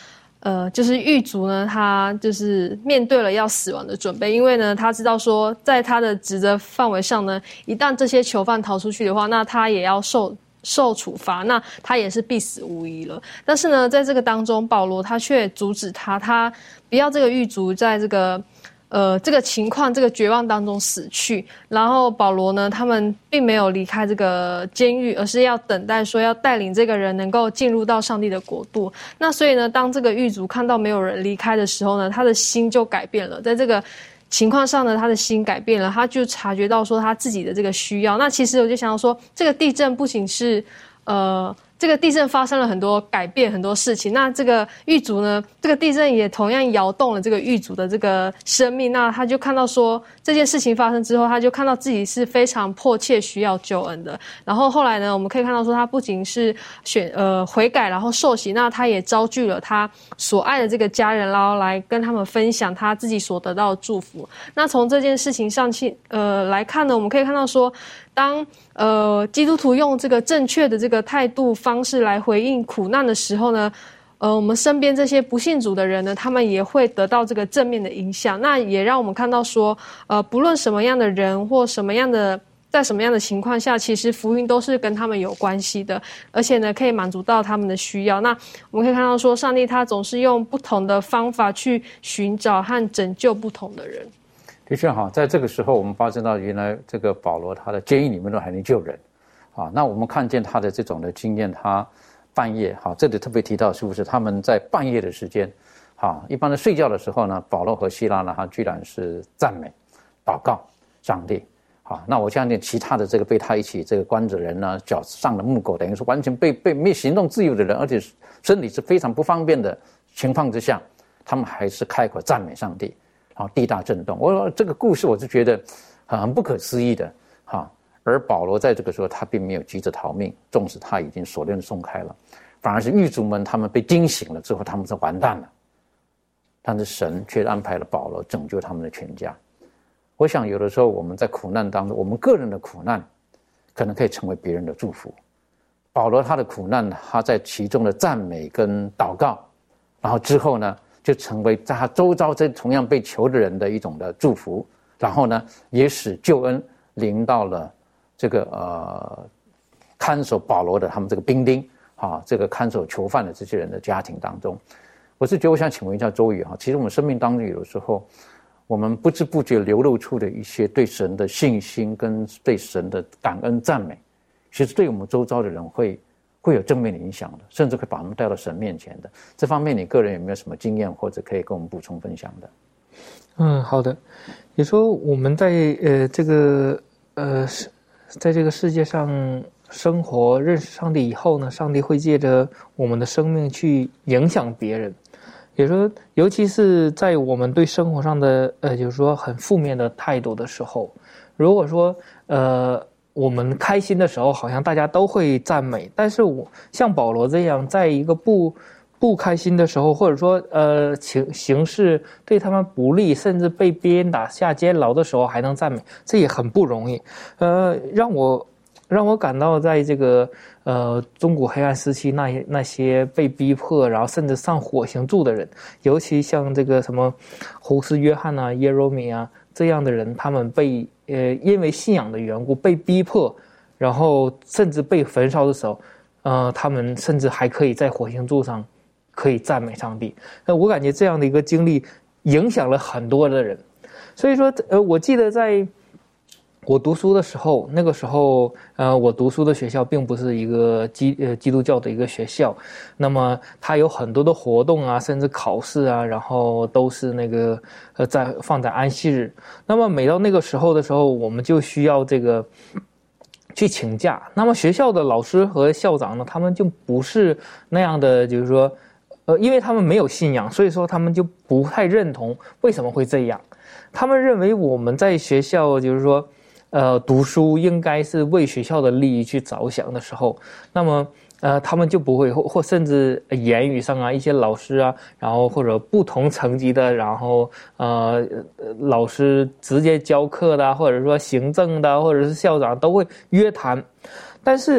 呃，就是狱卒呢，他就是面对了要死亡的准备，因为呢，他知道说，在他的职责范围上呢，一旦这些囚犯逃出去的话，那他也要受受处罚，那他也是必死无疑了。但是呢，在这个当中，保罗他却阻止他，他不要这个狱卒在这个。呃，这个情况，这个绝望当中死去，然后保罗呢，他们并没有离开这个监狱，而是要等待说要带领这个人能够进入到上帝的国度。那所以呢，当这个狱卒看到没有人离开的时候呢，他的心就改变了。在这个情况上呢，他的心改变了，他就察觉到说他自己的这个需要。那其实我就想到说，这个地震不仅是呃。这个地震发生了很多改变，很多事情。那这个狱卒呢，这个地震也同样摇动了这个狱卒的这个生命。那他就看到说，这件事情发生之后，他就看到自己是非常迫切需要救恩的。然后后来呢，我们可以看到说，他不仅是选呃悔改，然后受洗，那他也招聚了他所爱的这个家人，然后来跟他们分享他自己所得到的祝福。那从这件事情上去呃来看呢，我们可以看到说，当呃基督徒用这个正确的这个态度方式来回应苦难的时候呢，呃我们身边这些不信主的人呢，他们也会得到这个正面的影响。那也让我们看到说，呃不论什么样的人或什么样的在什么样的情况下，其实福音都是跟他们有关系的，而且呢可以满足到他们的需要。那我们可以看到说，上帝他总是用不同的方法去寻找和拯救不同的人。 的确哈，在这个时候我们发现到，原来这个保罗他的监狱里面都还能救人，啊，那我们看见他的这种的经验，他半夜哈，这里特别提到是不是他们在半夜的时间，啊，一般的睡觉的时候呢，保罗和希拉呢，他居然是赞美、祷告上帝，啊，那我相信其他的这个被他一起这个关着人呢，脚上了木狗，等于是完全被被没行动自由的人，而且身体是非常不方便的情况之下，他们还是开口赞美上帝。啊，地大震动，我说这个故事我是觉得很不可思议的哈。而保罗在这个时候他并没有急着逃命，纵使他已经锁链松开了，反而是狱卒们他们被惊醒了之后，他们是完蛋了。但是神却安排了保罗拯救他们的全家。我想有的时候我们在苦难当中，我们个人的苦难可能可以成为别人的祝福。保罗他的苦难，他在其中的赞美跟祷告，然后之后呢，就成为在他周遭这同样被囚的人的一种的祝福，然后呢，也使救恩临到了这个呃看守保罗的他们这个兵丁啊，这个看守囚犯的这些人的家庭当中。我是觉得我想请问一下周宇啊，其实我们生命当中有的时候，我们不知不觉流露出的一些对神的信心跟对神的感恩赞美，其实对我们周遭的人会。会有正面的影响的，甚至会把他们带到神面前的。这方面你个人有没有什么经验，或者可以跟我们补充分享的？ 嗯，好的。也说我们在呃这个呃在这个世界上生活，认识上帝以后呢，上帝会借着我们的生命去影响别人。也说，尤其是在我们对生活上的呃，就是说很负面的态度的时候，如果说呃。我们开心的时候，好像大家都会赞美，但是我像保罗这样，在一个不不开心的时候，或者说呃情形势对他们不利，甚至被鞭打下监牢的时候，还能赞美，这也很不容易。呃，让我让我感到，在这个呃中古黑暗时期，那些那些被逼迫，然后甚至上火刑柱的人，尤其像这个什么胡斯约翰啊、耶罗米啊这样的人，他们被。呃，因为信仰的缘故被逼迫，然后甚至被焚烧的时候，呃，他们甚至还可以在火星柱上可以赞美上帝。那我感觉这样的一个经历影响了很多的人。所以说，呃，我记得在我读书的时候，那个时候，呃，我读书的学校并不是一个基呃基督教的一个学校，那么它有很多的活动啊，甚至考试啊，然后都是那个呃在放在安息日。那么每到那个时候的时候，我们就需要这个去请假。那么学校的老师和校长呢，他们就不是那样的，就是说，呃，因为他们没有信仰，所以说他们就不太认同为什么会这样。他们认为我们在学校就是说。呃，读书应该是为学校的利益去着想的时候，那么呃，他们就不会或或甚至言语上啊，一些老师啊，然后或者不同层级的，然后呃，老师直接教课的，或者说行政的，或者是校长都会约谈。但是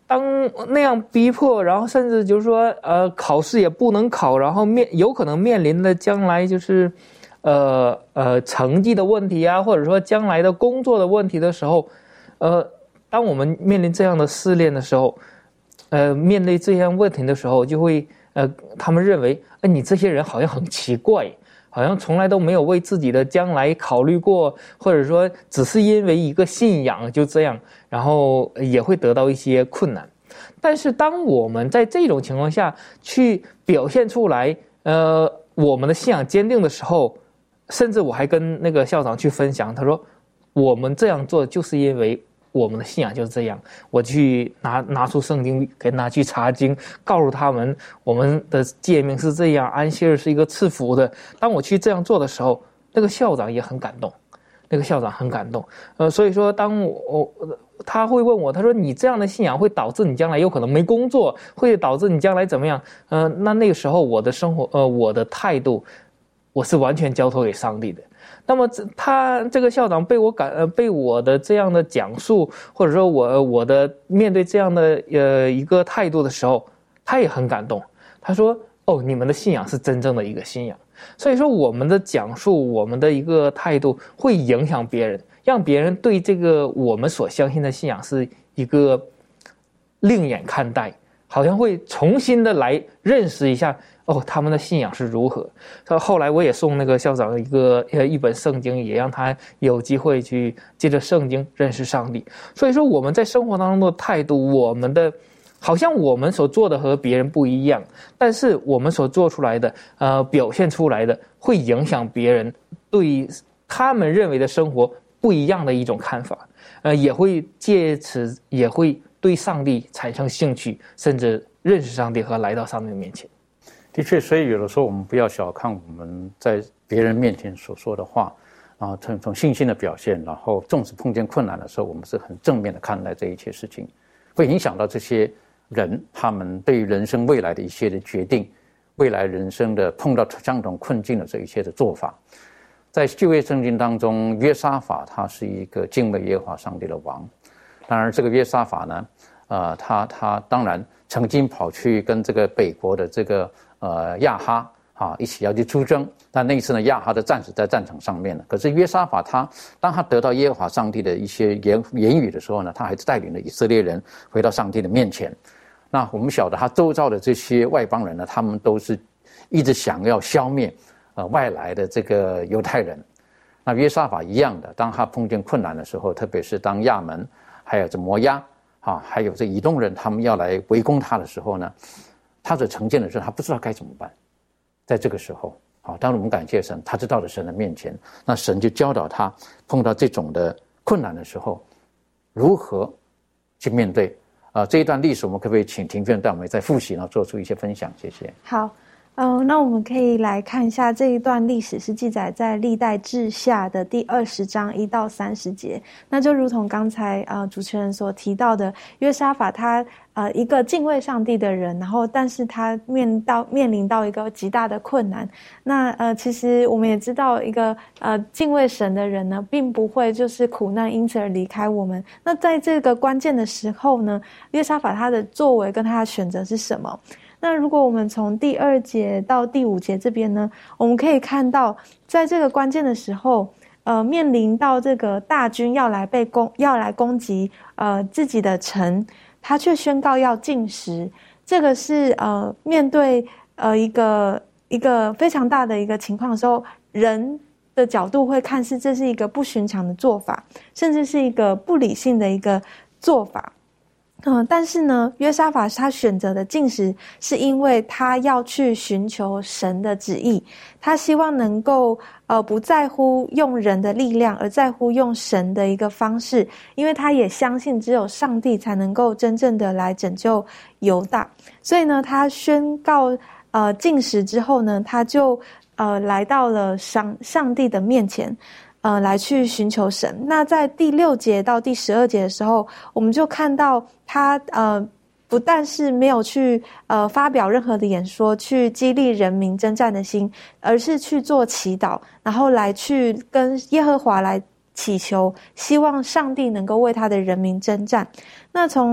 当那样逼迫，然后甚至就是说，呃，考试也不能考，然后面有可能面临的将来就是，呃呃，成绩的问题啊，或者说将来的工作的问题的时候，呃，当我们面临这样的试炼的时候，呃，面对这样问题的时候，就会，呃，他们认为，哎，你这些人好像很奇怪。好像从来都没有为自己的将来考虑过，或者说只是因为一个信仰就这样，然后也会得到一些困难。但是当我们在这种情况下去表现出来，呃，我们的信仰坚定的时候，甚至我还跟那个校长去分享，他说我们这样做就是因为我们的信仰就是这样。我去拿拿出圣经跟他去查经，告诉他们我们的诫命是这样，安息日是一个赐福的。当我去这样做的时候，那个校长也很感动，那个校长很感动。呃，所以说当我我他会问我，他说你这样的信仰会导致你将来有可能没工作，会导致你将来怎么样？呃，那那个时候我的生活，呃，我的态度，我是完全交托给上帝的。那么他这个校长被我感呃被我的这样的讲述，或者说我我的面对这样的呃一个态度的时候，他也很感动。他说：“哦，你们的信仰是真正的一个信仰。”所以说，我们的讲述，我们的一个态度会影响别人，让别人对这个我们所相信的信仰是一个另眼看待，好像会重新的来认识一下。哦，他们的信仰是如何？后来我也送那个校长一个呃一本圣经，也让他有机会去借着圣经认识上帝。所以说我们在生活当中的态度，我们的好像我们所做的和别人不一样，但是我们所做出来的呃表现出来的会影响别人对他们认为的生活不一样的一种看法，呃也会借此也会对上帝产生兴趣，甚至认识上帝和来到上帝的面前。 的确，所以有的时候我们不要小看我们在别人面前所说的话啊，从从信心的表现，然后纵使碰见困难的时候，我们是很正面的看待这一切事情，会影响到这些人他们对于人生未来的一些的决定，未来人生的碰到相同困境的这一切的做法。在旧约圣经当中，约沙法他是一个敬畏耶和华上帝的王。当然，这个约沙法呢，呃，他他当然曾经跑去跟这个北国的这个呃亚哈啊一起要去出征，但那一次呢，亚哈的战死在战场上面了。可是约沙法他当他得到耶和华上帝的一些言言语的时候呢，他还是带领了以色列人回到上帝的面前。那我们晓得他周遭的这些外邦人呢，他们都是一直想要消灭呃外来的这个犹太人。那约沙法一样的，当他碰见困难的时候，特别是当亚门还有这摩押啊，还有这以东人他们要来围攻他的时候呢，他所呈现的是他不知道该怎么办。在这个时候，好，当然我们感谢神，他知道了神的面前，那神就教导他碰到这种的困难的时候，如何去面对。啊、呃，这一段历史我们可不可以请庭娟带我们再复习，然后做出一些分享？谢谢。 好。嗯、呃，那我们可以来看一下这一段历史是记载在历代志下的第二十章一到三十节。那就如同刚才呃主持人所提到的，约沙法他呃一个敬畏上帝的人，然后但是他面到面临到一个极大的困难。那呃其实我们也知道，一个呃敬畏神的人呢，并不会就是苦难因此而离开我们。那在这个关键的时候呢，约沙法他的作为跟他的选择是什么？那如果我们从第二节到第五节这边呢，我们可以看到，在这个关键的时候，呃，面临到这个大军要来被攻，要来攻击呃自己的城，他却宣告要禁食。这个是呃面对呃一个一个非常大的一个情况的时候，人的角度会看是这是一个不寻常的做法，甚至是一个不理性的一个做法。嗯，但是呢，约沙法他选择的禁食，是因为他要去寻求神的旨意，他希望能够呃不在乎用人的力量，而在乎用神的一个方式，因为他也相信只有上帝才能够真正的来拯救犹大。所以呢，他宣告呃禁食之后呢，他就呃来到了上上帝的面前。呃，来去寻求神。那在第六节到第十二节的时候，我们就看到他呃，不但是没有去呃发表任何的演说，去激励人民征战的心，而是去做祈祷，然后来去跟耶和华来祈求，希望上帝能够为他的人民征战。那从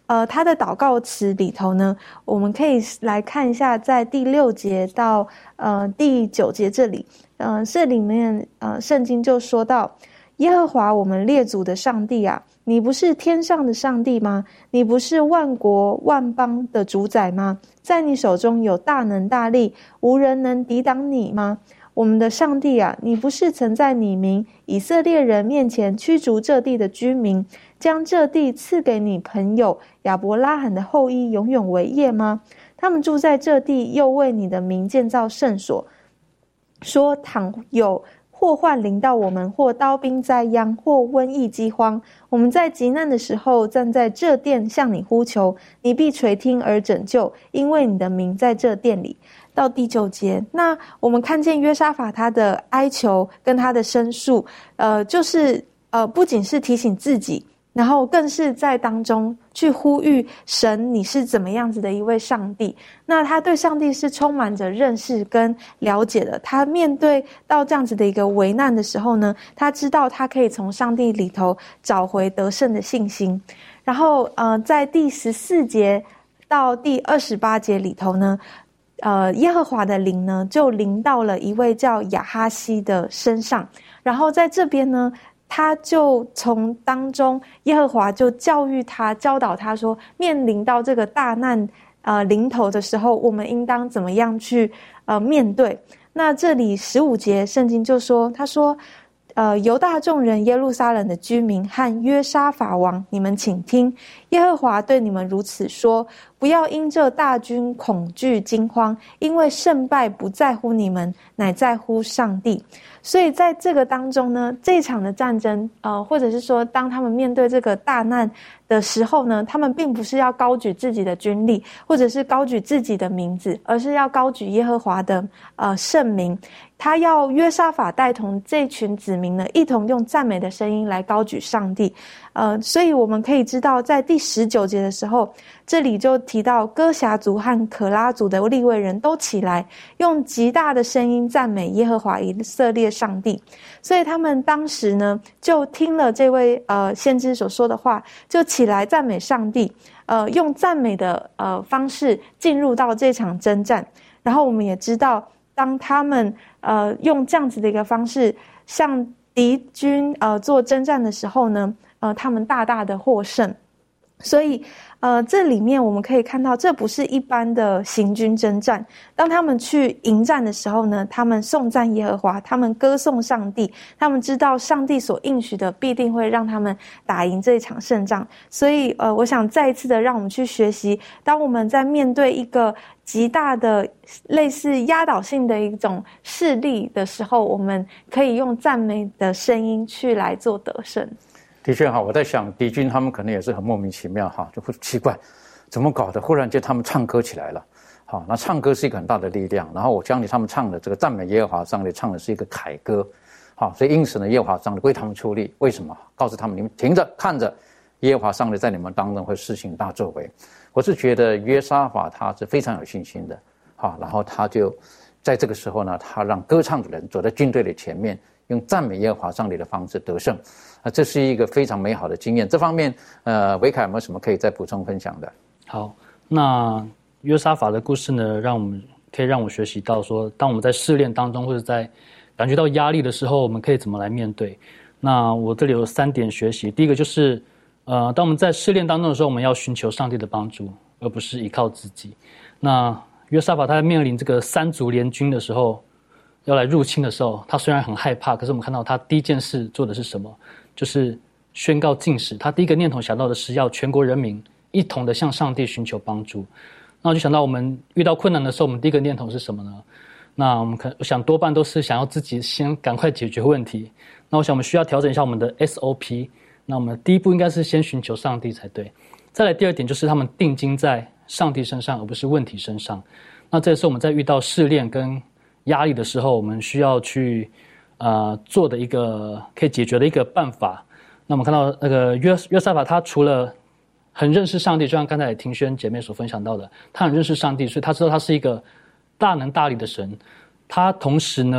呃，他的祷告词里头呢，我们可以来看一下，在第六节到呃第九节这里，呃，这里面呃圣经就说到，耶和华我们列祖的上帝啊，你不是天上的上帝吗？你不是万国万邦的主宰吗？在你手中有大能大力，无人能抵挡你吗？我们的上帝啊，你不是曾在你民以色列人面前驱逐这地的居民，将这地赐给你朋友亚伯拉罕的后裔永远为业吗？他们住在这地，又为你的名建造圣所，说倘有祸患临到我们，或刀兵灾殃，或瘟疫饥荒，我们在急难的时候站在这殿向你呼求，你必垂听而拯救，因为你的名在这殿里。到第九节，那我们看见约沙法他的哀求跟他的申诉，呃，就是呃，不仅是提醒自己，然后更是在当中去呼吁神，你是怎么样子的一位上帝。那他对上帝是充满着认识跟了解的，他面对到这样子的一个危难的时候呢，他知道他可以从上帝里头找回得胜的信心。然后呃，在第十四节到第二十八节里头呢，呃，耶和华的灵呢，就临到了一位叫亚哈西的身上。然后在这边呢，他就从当中，耶和华就教育他、教导他说，面临到这个大难呃临头的时候，我们应当怎么样去呃面对。那这里十五节圣经就说，他说，呃，犹大众人、耶路撒冷的居民和约沙法王，你们请听，耶和华对你们如此说，不要因这大军恐惧惊慌，因为胜败不在乎你们，乃在乎上帝。所以在这个当中呢，这一场的战争，呃，或者是说，当他们面对这个大难的时候呢，他们并不是要高举自己的军力，或者是高举自己的名字，而是要高举耶和华的呃圣名。他要约沙法带同这群子民呢，一同用赞美的声音来高举上帝。呃，所以我们可以知道，在第十九节的时候，这里就提到哥辖族和可拉族的利未人都起来，用极大的声音赞美耶和华以色列上帝。所以他们当时呢，就听了这位呃先知所说的话，就起来赞美上帝，呃，用赞美的呃方式进入到这场征战。然后我们也知道，当他们呃用这样子的一个方式向敌军呃做征战的时候呢，呃，他们大大的获胜。所以呃，这里面我们可以看到，这不是一般的行军征战。当他们去迎战的时候呢，他们颂赞耶和华，他们歌颂上帝，他们知道上帝所应许的必定会让他们打赢这一场胜仗。所以呃，我想再一次的让我们去学习，当我们在面对一个极大的类似压倒性的一种势力的时候，我们可以用赞美的声音去来做得胜。 的确哈，我在想敌军他们可能也是很莫名其妙哈，就会奇怪怎么搞的，忽然间他们唱歌起来了。好，那唱歌是一个很大的力量，然后我相信他们唱的这个赞美耶和华上帝唱的是一个凯歌。好，所以因此呢，耶和华上帝为他们出力。为什么？告诉他们，你们停着看着，耶和华上帝在你们当中会施行大作为。我是觉得约沙法他是非常有信心的。好，然后他就在这个时候呢，他让歌唱的人走在军队的前面，用赞美耶和华上帝的方式得胜。啊，这是一个非常美好的经验。这方面，呃，维凯有没有什么可以再补充分享的？ 好，那约沙法的故事呢，让我们可以让我学习到说，当我们在试炼当中或者在感觉到压力的时候，我们可以怎么来面对。那我这里有三点学习。第一个就是，呃，当我们在试炼当中的时候，我们要寻求上帝的帮助，而不是依靠自己。那约沙法他在面临这个三族联军的时候，要来入侵的时候，他虽然很害怕，可是我们看到他第一件事做的是什么？就是宣告禁食。他第一个念头想到的是要全国人民一同的向上帝寻求帮助。那我就想到我们遇到困难的时候，我们第一个念头是什么呢？那我们可我想多半都是想要自己先赶快解决问题。那我想我们需要调整一下我们的 S O P。那我们第一步应该是先寻求上帝才对。再来第二点就是他们定睛在上帝身上，而不是问题身上。那这也是我们在遇到试炼跟压力的时候，我们需要去呃做的一个可以解决的一个办法。那我们看到那个约约沙法，他除了很认识上帝，就像刚才庭轩姐妹所分享到的，他很认识上帝，所以他知道他是一个大能大力的神。他同时呢，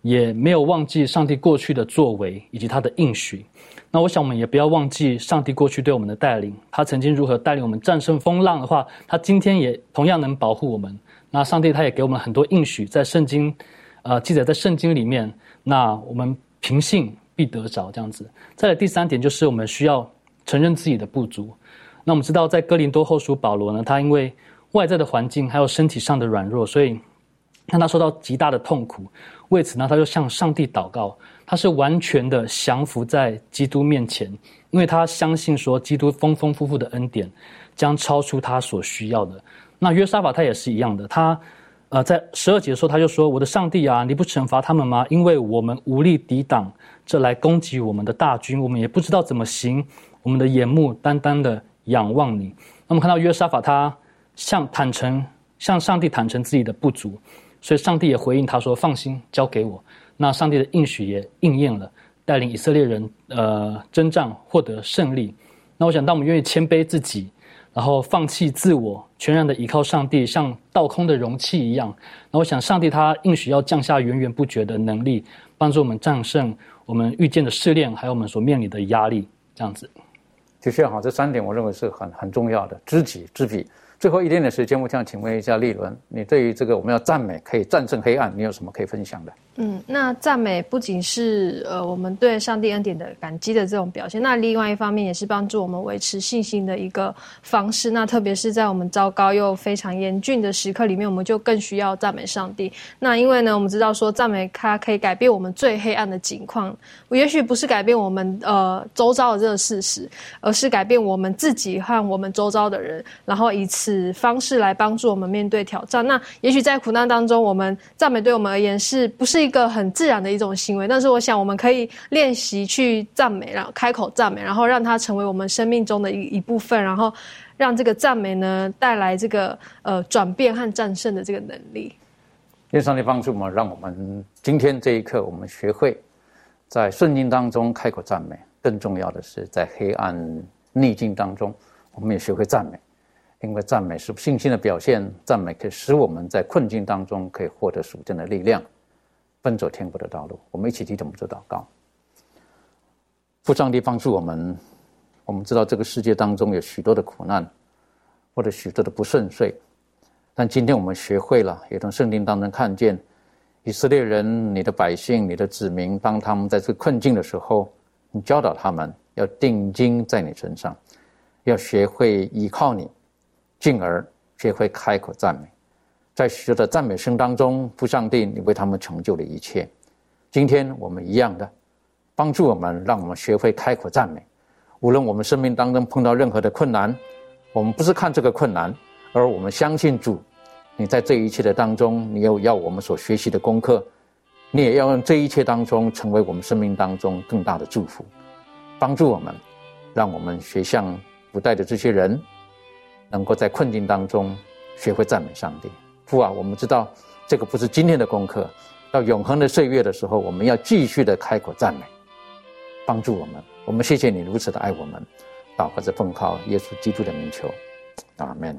也没有忘记上帝过去的作为以及他的应许。那我想我们也不要忘记上帝过去对我们的带领，他曾经如何带领我们战胜风浪的话，他今天也同样能保护我们。那上帝他也给我们很多应许，在圣经呃记载在圣经里面，那我们凭信必得着这样子。再来第三点就是我们需要承认自己的不足。那我们知道在哥林多后书保罗呢，他因为外在的环境还有身体上的软弱，所以让他受到极大的痛苦，为此呢他就向上帝祷告，他是完全的降服在基督面前，因为他相信说基督丰丰富富的恩典将超出他所需要的。那约沙法他也是一样的，他呃在十二节的时候他就说，我的上帝啊，你不惩罚他们吗？因为我们无力抵挡这来攻击我们的大军，我们也不知道怎么行，我们的眼目单单的仰望你。那么看到约沙法他向坦诚向上帝坦诚自己的不足，所以上帝也回应他说，放心，交给我。那上帝的应许也应验了，带领以色列人呃征战获得胜利。那我想当我们愿意谦卑自己，然后放弃自我，全然的依靠上帝，像倒空的容器一样，那我想上帝他应许要降下源源不绝的能力，帮助我们战胜我们遇见的试炼，还有我们所面临的压力，这样子。 的确好，这三点我认为是很很重要的，知己知彼。最后一点点时间，我想请问一下立伦，你对于这个我们要赞美可以战胜黑暗，你有什么可以分享的？ 嗯，那赞美不仅是呃我们对上帝恩典的感激的这种表现，那另外一方面也是帮助我们维持信心的一个方式。那特别是在我们糟糕又非常严峻的时刻里面，我们就更需要赞美上帝。那因为呢，我们知道说赞美它可以改变我们最黑暗的境况，也许不是改变我们呃周遭的这个事实，而是改变我们自己和我们周遭的人，然后以此方式来帮助我们面对挑战。那也许在苦难当中，我们赞美对我们而言是不是一个很自然的一种行为，但是我想我们可以练习去赞美，然后开口赞美，然后让它成为我们生命中的一一部分，然后让这个赞美呢带来这个呃转变和战胜的这个能力。 愿上帝帮助我们，让我们今天这一刻我们学会在顺境当中开口赞美，更重要的是在黑暗逆境当中我们也学会赞美，因为赞美是信心的表现，赞美可以使我们在困境当中可以获得属天的力量，奔走天国的道路。我们一起提着我们做祷告。父上帝帮助我们，我们知道这个世界当中有许多的苦难或者许多的不顺遂，但今天我们学会了，也从圣经当中看见以色列人，你的百姓，你的子民，当他们在这个困境的时候，你教导他们要定睛在你身上，要学会依靠你，进而学会开口赞美。在许多的赞美声当中，父上帝你为他们成就了一切。今天我们一样的帮助我们，让我们学会开口赞美。无论我们生命当中碰到任何的困难，我们不是看这个困难，而我们相信主，你在这一切的当中，你有要我们所学习的功课，你也要让这一切当中成为我们生命当中更大的祝福。帮助我们，让我们学像古代的这些人，能够在困境当中学会赞美上帝。父啊，我们知道这个不是今天的功课，到永恒的岁月的时候，我们要继续的开口赞美。帮助我们，我们谢谢你如此的爱我们，祷告着奉靠耶稣基督的名求，阿们。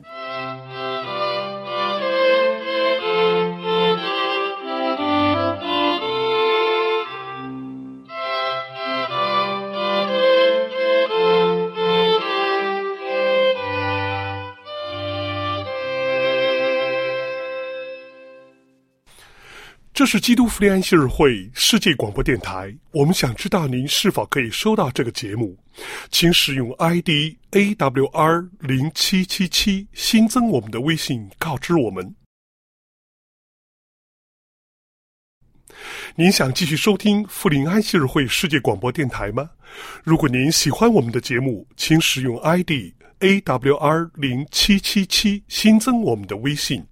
这是基督福音安息日会世界广播电台，我们想知道您是否可以收到这个节目，请使用 I D A W R 零七七七 新增我们的微信告知我们。您想继续收听福临安息日会世界广播电台吗？如果您喜欢我们的节目，请使用 I D A W R 零七七七 新增我们的微信。